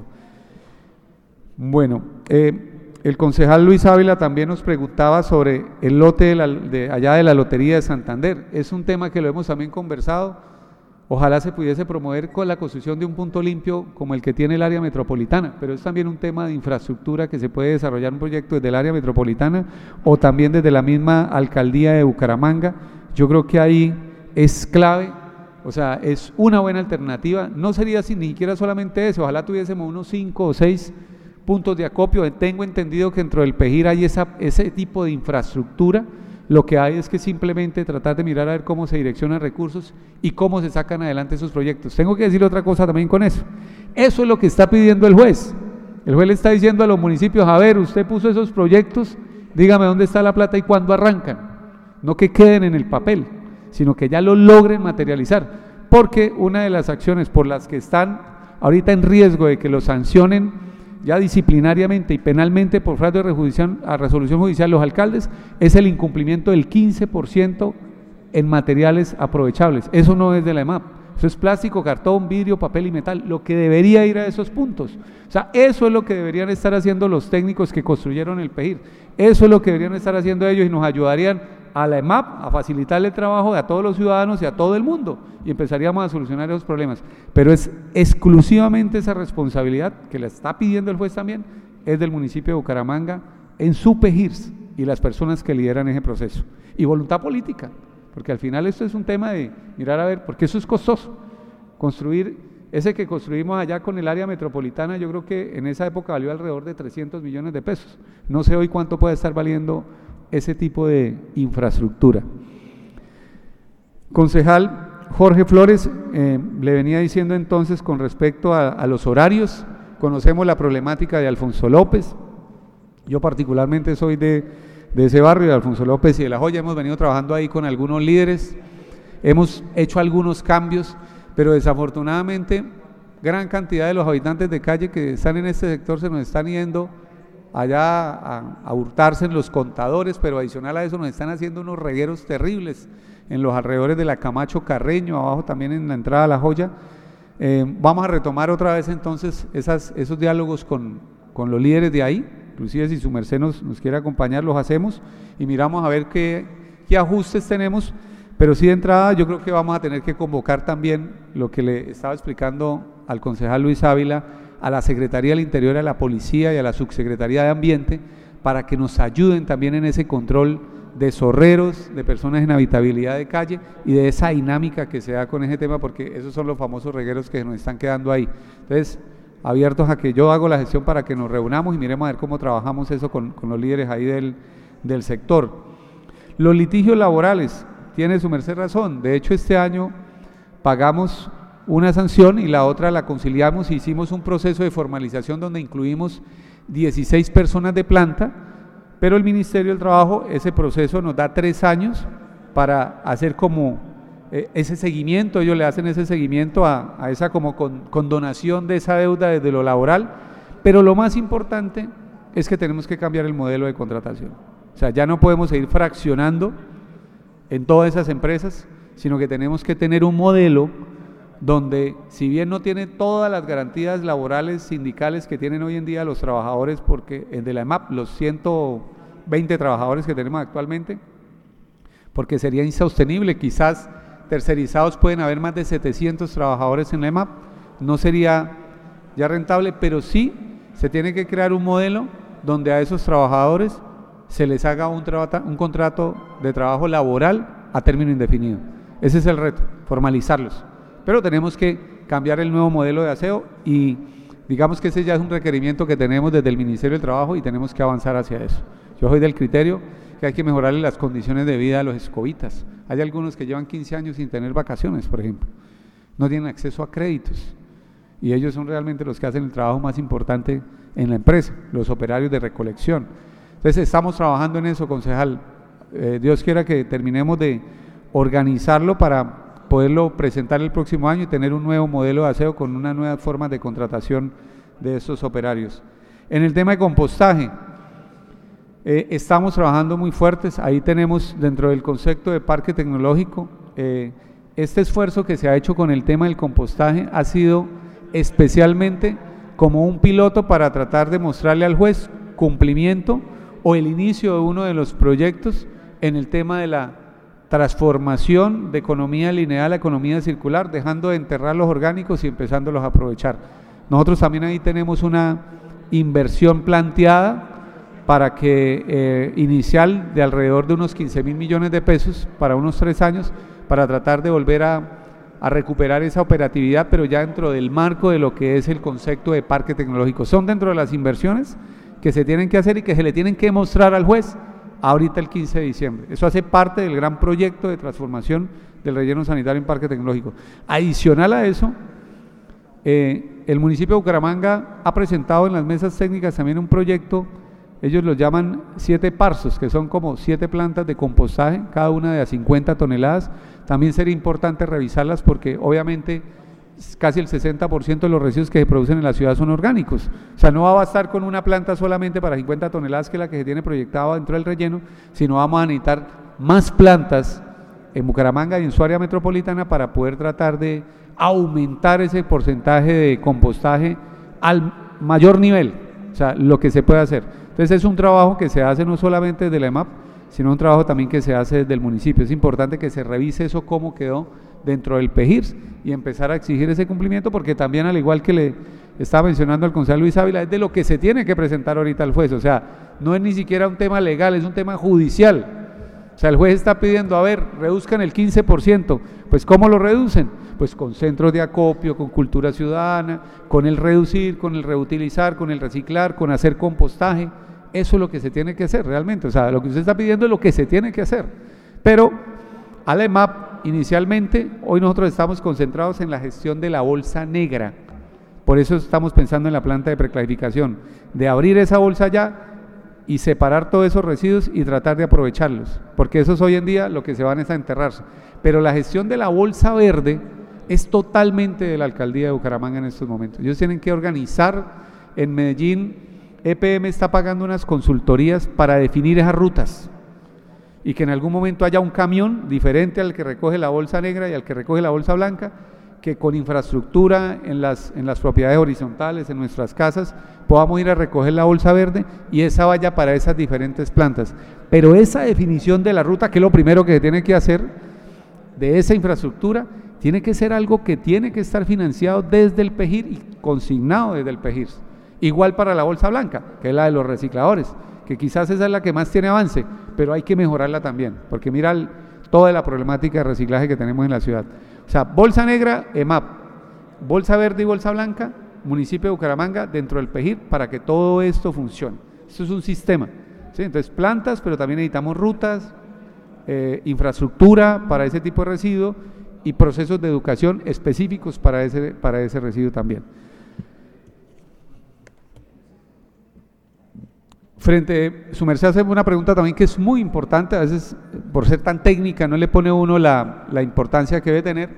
Bueno, eh, el concejal Luis Ávila también nos preguntaba sobre el lote de, la, de allá de la Lotería de Santander. Es un tema que lo hemos también conversado. Ojalá se pudiese promover con la construcción de un punto limpio como el que tiene el área metropolitana, pero es también un tema de infraestructura que se puede desarrollar un proyecto desde el área metropolitana o también desde la misma alcaldía de Bucaramanga. Yo creo que ahí es clave, o sea, es una buena alternativa. No sería así, ni siquiera solamente eso, ojalá tuviésemos unos cinco o seis puntos de acopio. Tengo entendido que dentro del PEGIR hay esa, ese tipo de infraestructura. Lo que hay es que simplemente tratar de mirar a ver cómo se direccionan recursos y cómo se sacan adelante esos proyectos. Tengo que decir otra cosa también con eso. Eso es lo que está pidiendo el juez. El juez le está diciendo a los municipios, a ver, usted puso esos proyectos, dígame dónde está la plata y cuándo arrancan. No que queden en el papel, sino que ya lo logren materializar. Porque una de las acciones por las que están ahorita en riesgo de que los sancionen ya disciplinariamente y penalmente por fraude a resolución judicial los alcaldes, es el incumplimiento del quince por ciento en materiales aprovechables. Eso no es de la EMAP, eso es plástico, cartón, vidrio, papel y metal, lo que debería ir a esos puntos. O sea, eso es lo que deberían estar haciendo los técnicos que construyeron el PEGIR, eso es lo que deberían estar haciendo ellos y nos ayudarían a la EMAP a facilitarle el trabajo a todos los ciudadanos y a todo el mundo, y empezaríamos a solucionar esos problemas. Pero es exclusivamente esa responsabilidad que le está pidiendo el juez también, es del municipio de Bucaramanga en su PEGIRS y las personas que lideran ese proceso. Y voluntad política, porque al final esto es un tema de mirar a ver, porque eso es costoso. Construir, ese que construimos allá con el área metropolitana, yo creo que en esa época valió alrededor de trescientos millones de pesos. No sé hoy cuánto puede estar valiendo ese tipo de infraestructura. Concejal Jorge Flores, eh, le venía diciendo entonces con respecto a, a los horarios, conocemos la problemática de Alfonso López, yo particularmente soy de, de ese barrio, de Alfonso López y de La Joya, hemos venido trabajando ahí con algunos líderes, hemos hecho algunos cambios, pero desafortunadamente gran cantidad de los habitantes de calle que están en este sector se nos están yendo allá a, a hurtarse en los contadores, pero adicional a eso nos están haciendo unos regueros terribles en los alrededores de la Camacho Carreño, abajo también en la entrada a La Joya. Eh, vamos a retomar otra vez entonces esas, esos diálogos con, con los líderes de ahí, inclusive si su merced nos, nos quiere acompañar, los hacemos y miramos a ver qué, qué ajustes tenemos, pero sí de entrada yo creo que vamos a tener que convocar también lo que le estaba explicando al concejal Luis Ávila, a la Secretaría del Interior, a la Policía y a la Subsecretaría de Ambiente, para que nos ayuden también en ese control de zorreros, de personas en habitabilidad de calle y de esa dinámica que se da con ese tema, porque esos son los famosos regueros que nos están quedando ahí. Entonces, abiertos a que yo hago la gestión para que nos reunamos y miremos a ver cómo trabajamos eso con, con los líderes ahí del, del sector. Los litigios laborales, tiene su merced razón, de hecho este año pagamos una sanción y la otra la conciliamos, hicimos un proceso de formalización donde incluimos dieciséis personas de planta, pero el Ministerio del Trabajo, ese proceso nos da tres años para hacer como eh, ese seguimiento, ellos le hacen ese seguimiento a, a esa como con, condonación de esa deuda desde lo laboral, pero lo más importante es que tenemos que cambiar el modelo de contratación, o sea, ya no podemos seguir fraccionando en todas esas empresas, sino que tenemos que tener un modelo donde si bien no tiene todas las garantías laborales sindicales que tienen hoy en día los trabajadores, porque el de la E M A P, los ciento veinte trabajadores que tenemos actualmente, porque sería insostenible, quizás tercerizados pueden haber más de setecientos trabajadores en la E M A P, no sería ya rentable, pero sí se tiene que crear un modelo donde a esos trabajadores se les haga un, un contrato de trabajo laboral a término indefinido. Ese es el reto, formalizarlos. Pero tenemos que cambiar el nuevo modelo de aseo y digamos que ese ya es un requerimiento que tenemos desde el Ministerio del Trabajo y tenemos que avanzar hacia eso. Yo soy del criterio que hay que mejorarle las condiciones de vida a los escobitas. Hay algunos que llevan quince años sin tener vacaciones, por ejemplo. No tienen acceso a créditos y ellos son realmente los que hacen el trabajo más importante en la empresa, los operarios de recolección. Entonces estamos trabajando en eso, concejal. Eh, Dios quiera que terminemos de organizarlo para poderlo presentar el próximo año y tener un nuevo modelo de aseo con una nueva forma de contratación de estos operarios. En el tema de compostaje, eh, estamos trabajando muy fuertes, ahí tenemos dentro del concepto de parque tecnológico, eh, este esfuerzo que se ha hecho con el tema del compostaje ha sido especialmente como un piloto para tratar de mostrarle al juez cumplimiento o el inicio de uno de los proyectos en el tema de la transformación de economía lineal a economía circular, dejando de enterrar los orgánicos y empezándolos a aprovechar. Nosotros también ahí tenemos una inversión planteada para que eh, inicial de alrededor de unos quince mil millones de pesos para unos tres años para tratar de volver a, a recuperar esa operatividad, pero ya dentro del marco de lo que es el concepto de parque tecnológico. Son dentro de las inversiones que se tienen que hacer y que se le tienen que mostrar al juez ahorita el quince de diciembre. Eso hace parte del gran proyecto de transformación del relleno sanitario en parque tecnológico. Adicional a eso, eh, el municipio de Bucaramanga ha presentado en las mesas técnicas también un proyecto, ellos lo llaman siete parsos, que son como siete plantas de compostaje, cada una de a cincuenta toneladas. También sería importante revisarlas porque obviamente casi el sesenta por ciento de los residuos que se producen en la ciudad son orgánicos. O sea, no va a bastar con una planta solamente para cincuenta toneladas, que es la que se tiene proyectada dentro del relleno, sino vamos a necesitar más plantas en Bucaramanga y en su área metropolitana para poder tratar de aumentar ese porcentaje de compostaje al mayor nivel, o sea, lo que se puede hacer. Entonces es un trabajo que se hace no solamente desde la E M A P, sino un trabajo también que se hace desde el municipio. Es importante que se revise eso, cómo quedó dentro del PEGIRS y empezar a exigir ese cumplimiento, porque también, al igual que le estaba mencionando al concejal Luis Ávila, es de lo que se tiene que presentar ahorita al juez. O sea, no es ni siquiera un tema legal, es un tema judicial. O sea, el juez está pidiendo, a ver, reduzcan el quince por ciento. Pues ¿cómo lo reducen? Pues con centros de acopio, con cultura ciudadana, con el reducir, con el reutilizar, con el reciclar, con hacer compostaje. Eso es lo que se tiene que hacer realmente. O sea, lo que usted está pidiendo es lo que se tiene que hacer. Pero a la E M A P inicialmente, hoy nosotros estamos concentrados en la gestión de la bolsa negra. Por eso estamos pensando en la planta de preclasificación, de abrir esa bolsa ya y separar todos esos residuos y tratar de aprovecharlos, porque esos hoy en día lo que se van es a enterrarse. Pero la gestión de la bolsa verde es totalmente de la alcaldía de Bucaramanga en estos momentos. Ellos tienen que organizar en Medellín, E P M está pagando unas consultorías para definir esas rutas y que en algún momento haya un camión diferente al que recoge la bolsa negra y al que recoge la bolsa blanca, que con infraestructura en las, en las propiedades horizontales, en nuestras casas, podamos ir a recoger la bolsa verde y esa vaya para esas diferentes plantas. Pero esa definición de la ruta, que es lo primero que se tiene que hacer, de esa infraestructura, tiene que ser algo que tiene que estar financiado desde el PEGIR y consignado desde el PEGIR. Igual para la bolsa blanca, que es la de los recicladores, que quizás esa es la que más tiene avance, pero hay que mejorarla también, porque mira el, toda la problemática de reciclaje que tenemos en la ciudad. O sea, bolsa negra, E M A P, bolsa verde y bolsa blanca, municipio de Bucaramanga, dentro del PEGIR, para que todo esto funcione. Esto es un sistema, ¿sí? Entonces plantas, pero también necesitamos rutas, eh, infraestructura para ese tipo de residuo y procesos de educación específicos para ese, para ese residuo también. Frente, su merced hace una pregunta también que es muy importante, a veces por ser tan técnica no le pone uno la, la importancia que debe tener,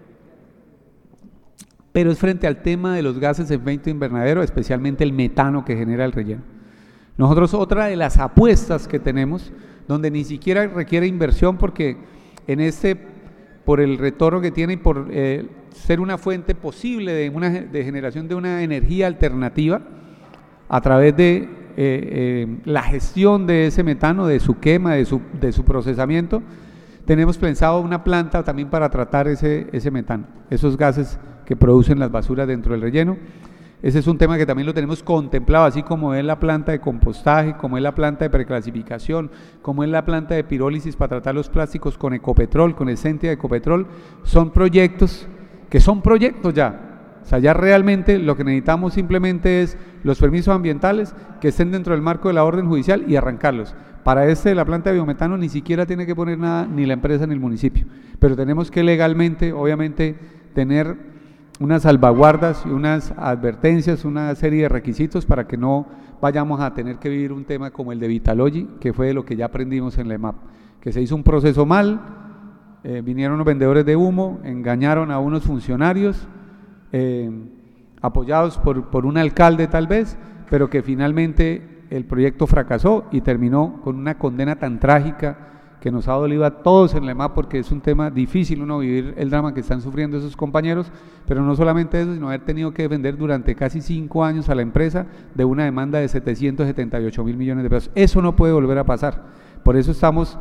pero es frente al tema de los gases de efecto invernadero, especialmente el metano que genera el relleno. Nosotros otra de las apuestas que tenemos, donde ni siquiera requiere inversión porque en este, por el retorno que tiene y por eh, ser una fuente posible de, una, de generación de una energía alternativa a través de Eh, eh, la gestión de ese metano, de su quema, de su, de su procesamiento, tenemos pensado una planta también para tratar ese, ese metano, esos gases que producen las basuras dentro del relleno. Ese es un tema que también lo tenemos contemplado, así como es la planta de compostaje, como es la planta de preclasificación, como es la planta de pirólisis para tratar los plásticos con Ecopetrol, con esencia de Ecopetrol. Son proyectos que son proyectos ya. O sea, ya realmente lo que necesitamos simplemente es los permisos ambientales que estén dentro del marco de la orden judicial y arrancarlos. Para este de la planta de biometano ni siquiera tiene que poner nada ni la empresa ni el municipio, pero tenemos que legalmente, obviamente, tener unas salvaguardas y unas advertencias, una serie de requisitos para que no vayamos a tener que vivir un tema como el de Vitalogy, que fue de lo que ya aprendimos en la E M A P, que se hizo un proceso mal, eh, vinieron los vendedores de humo, engañaron a unos funcionarios, Eh, apoyados por, por un alcalde tal vez, pero que finalmente el proyecto fracasó y terminó con una condena tan trágica que nos ha dolido a todos en la E M A P, porque es un tema difícil uno vivir el drama que están sufriendo esos compañeros, pero no solamente eso, sino haber tenido que defender durante casi cinco años a la empresa de una demanda de setecientos setenta y ocho mil millones de pesos. Eso no puede volver a pasar, por eso estamos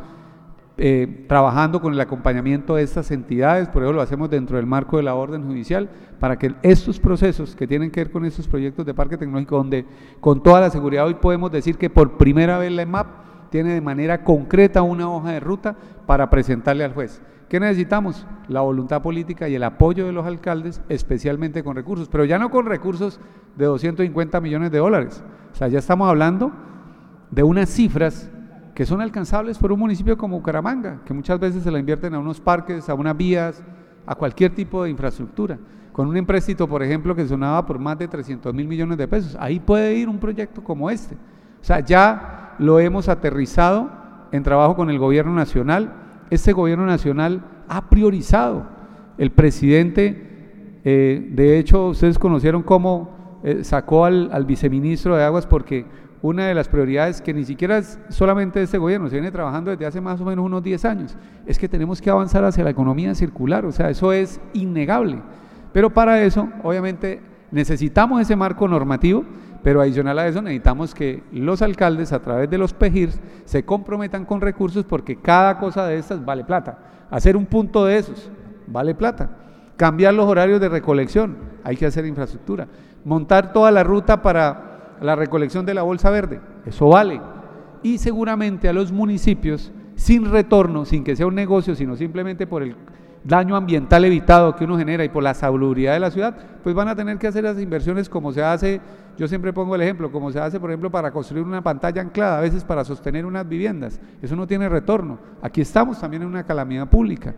Eh, trabajando con el acompañamiento de estas entidades, por eso lo hacemos dentro del marco de la orden judicial, para que estos procesos que tienen que ver con estos proyectos de parque tecnológico, donde con toda la seguridad hoy podemos decir que por primera vez la E M A P tiene de manera concreta una hoja de ruta para presentarle al juez. ¿Qué necesitamos? La voluntad política y el apoyo de los alcaldes, especialmente con recursos, pero ya no con recursos de doscientos cincuenta millones de dólares, o sea, ya estamos hablando de unas cifras que son alcanzables por un municipio como Bucaramanga, que muchas veces se la invierten a unos parques, a unas vías, a cualquier tipo de infraestructura. Con un empréstito, por ejemplo, que sonaba por más de trescientos mil millones de pesos, ahí puede ir un proyecto como este. O sea, ya lo hemos aterrizado en trabajo con el gobierno nacional. Este gobierno nacional ha priorizado. El presidente, eh, de hecho, ustedes conocieron cómo eh, sacó al, al viceministro de Aguas, porque una de las prioridades que ni siquiera es solamente de este gobierno, se viene trabajando desde hace más o menos unos diez años, es que tenemos que avanzar hacia la economía circular, o sea, eso es innegable, pero para eso, obviamente, necesitamos ese marco normativo, pero adicional a eso necesitamos que los alcaldes a través de los PEGIRs se comprometan con recursos, porque cada cosa de estas vale plata. Hacer un punto de esos vale plata, cambiar los horarios de recolección, hay que hacer infraestructura, montar toda la ruta para la recolección de la bolsa verde, eso vale, y seguramente a los municipios sin retorno, sin que sea un negocio, sino simplemente por el daño ambiental evitado que uno genera y por la salubridad de la ciudad, pues van a tener que hacer las inversiones como se hace, yo siempre pongo el ejemplo, como se hace por ejemplo para construir una pantalla anclada, a veces para sostener unas viviendas, eso no tiene retorno. Aquí estamos también en una calamidad pública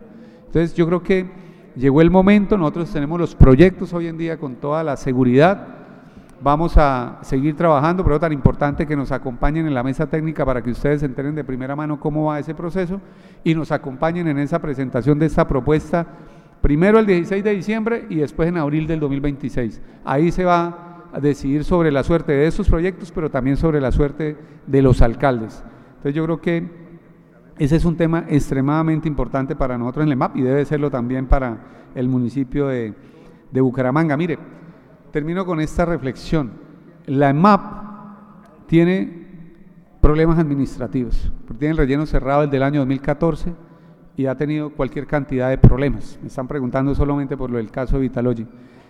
Entonces yo creo que llegó el momento, nosotros tenemos los proyectos hoy en día con toda la seguridad, vamos a seguir trabajando, pero tan importante que nos acompañen en la mesa técnica para que ustedes se enteren de primera mano cómo va ese proceso y nos acompañen en esa presentación de esta propuesta, primero el dieciséis de diciembre y después en abril del dos mil veintiséis. Ahí se va a decidir sobre la suerte de estos proyectos, pero también sobre la suerte de los alcaldes. Entonces yo creo que ese es un tema extremadamente importante para nosotros en el E M A P y debe serlo también para el municipio de, de Bucaramanga. Mire, termino con esta reflexión. La E M A P tiene problemas administrativos, porque tiene el relleno cerrado desde el año dos mil catorce y ha tenido cualquier cantidad de problemas. Me están preguntando solamente por lo del caso de Vitalogy.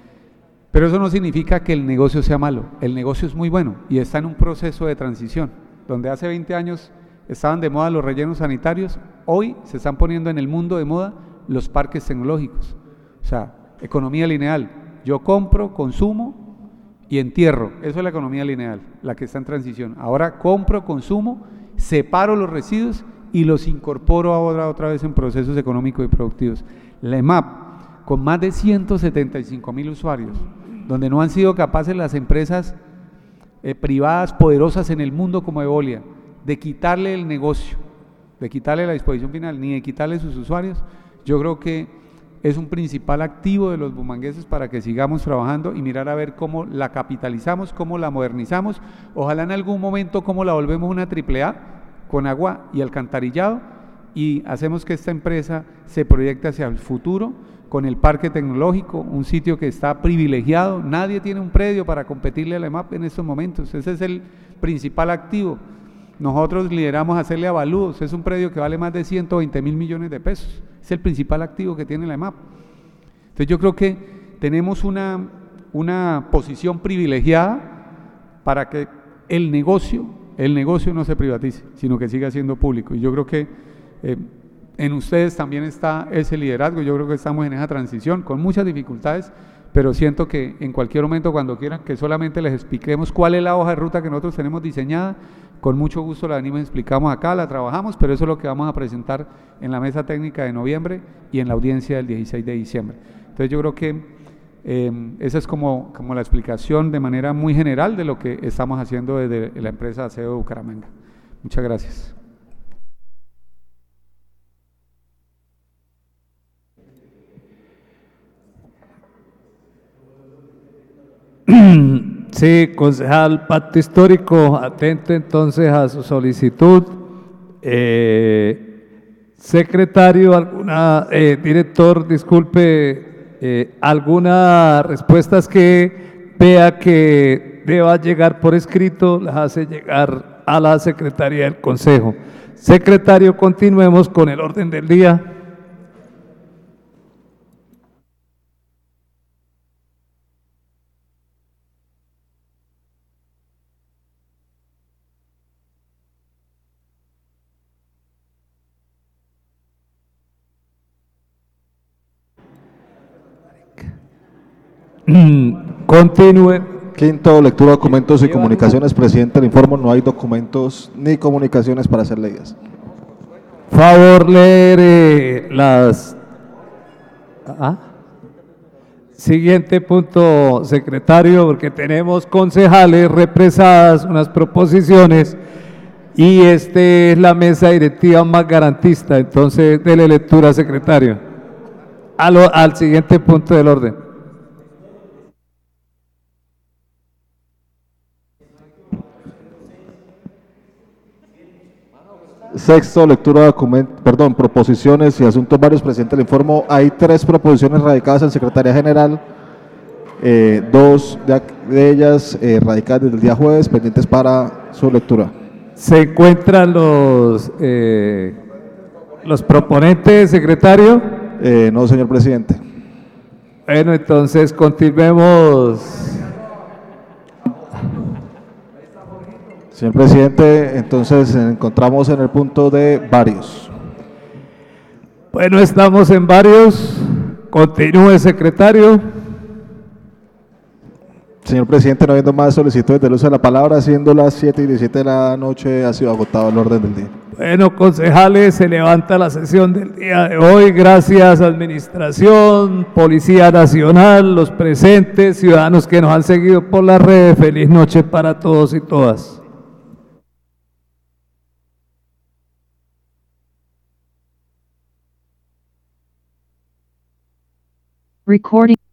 Pero eso no significa que el negocio sea malo. El negocio es muy bueno y está en un proceso de transición, donde hace veinte años estaban de moda los rellenos sanitarios, hoy se están poniendo en el mundo de moda los parques tecnológicos. O sea, economía lineal. Yo compro, consumo y entierro. Eso es la economía lineal, la que está en transición. Ahora compro, consumo, separo los residuos y los incorporo ahora otra vez en procesos económicos y productivos. La E M A P, con más de ciento setenta y cinco mil usuarios, donde no han sido capaces las empresas eh, privadas poderosas en el mundo como Evolia, de quitarle el negocio, de quitarle la disposición final, ni de quitarle sus usuarios, yo creo que es un principal activo de los bumangueses para que sigamos trabajando y mirar a ver cómo la capitalizamos, cómo la modernizamos, ojalá en algún momento cómo la volvemos una triple A con agua y alcantarillado y hacemos que esta empresa se proyecte hacia el futuro con el parque tecnológico, un sitio que está privilegiado, nadie tiene un predio para competirle a la E M A P en estos momentos, ese es el principal activo. Nosotros lideramos hacerle avalúos, es un predio que vale más de ciento veinte mil millones de pesos, es el principal activo que tiene la E M A P. Entonces yo creo que tenemos una, una posición privilegiada para que el negocio, el negocio no se privatice, sino que siga siendo público. Y yo creo que eh, en ustedes también está ese liderazgo, yo creo que estamos en esa transición con muchas dificultades, pero siento que en cualquier momento cuando quieran que solamente les expliquemos cuál es la hoja de ruta que nosotros tenemos diseñada, con mucho gusto la venimos y explicamos acá, la trabajamos, pero eso es lo que vamos a presentar en la mesa técnica de noviembre y en la audiencia del dieciséis de diciembre. Entonces yo creo que eh, esa es como, como la explicación de manera muy general de lo que estamos haciendo desde la empresa Aseo de Bucaramanga. Muchas gracias. Sí, concejal Pacto Histórico, atento entonces a su solicitud. Eh, secretario, alguna, eh, director, disculpe, eh, algunas respuestas que vea que deba llegar por escrito, las hace llegar a la Secretaría del Consejo. Secretario, continuemos con el orden del día. Continúe. Quinto, lectura de documentos y comunicaciones. Presidente, le informo, no hay documentos ni comunicaciones para ser leídas. Favor leer eh, las... ¿Ah? Siguiente punto, secretario, porque tenemos concejales represadas, unas proposiciones, y esta es la mesa directiva más garantista. Entonces, dele lectura, secretario, a lo, al siguiente punto del orden. Sexto, lectura de documentos, perdón, proposiciones y asuntos varios. Presidente, le informo, hay tres proposiciones radicadas en Secretaría General, eh, dos de, de ellas eh, radicadas desde el día jueves, pendientes para su lectura. ¿Se encuentran los, eh, los proponentes, secretario? Eh, no, señor presidente. Bueno, entonces continuemos. Señor presidente, entonces encontramos en el punto de varios. Bueno, estamos en varios. Continúe, secretario. Señor presidente, no habiendo más solicitudes del uso de la palabra, siendo las siete y diecisiete de la noche, ha sido agotado el orden del día. Bueno, concejales, se levanta la sesión del día de hoy. Gracias, Administración, Policía Nacional, los presentes, ciudadanos que nos han seguido por las redes. Feliz noche para todos y todas. Recording.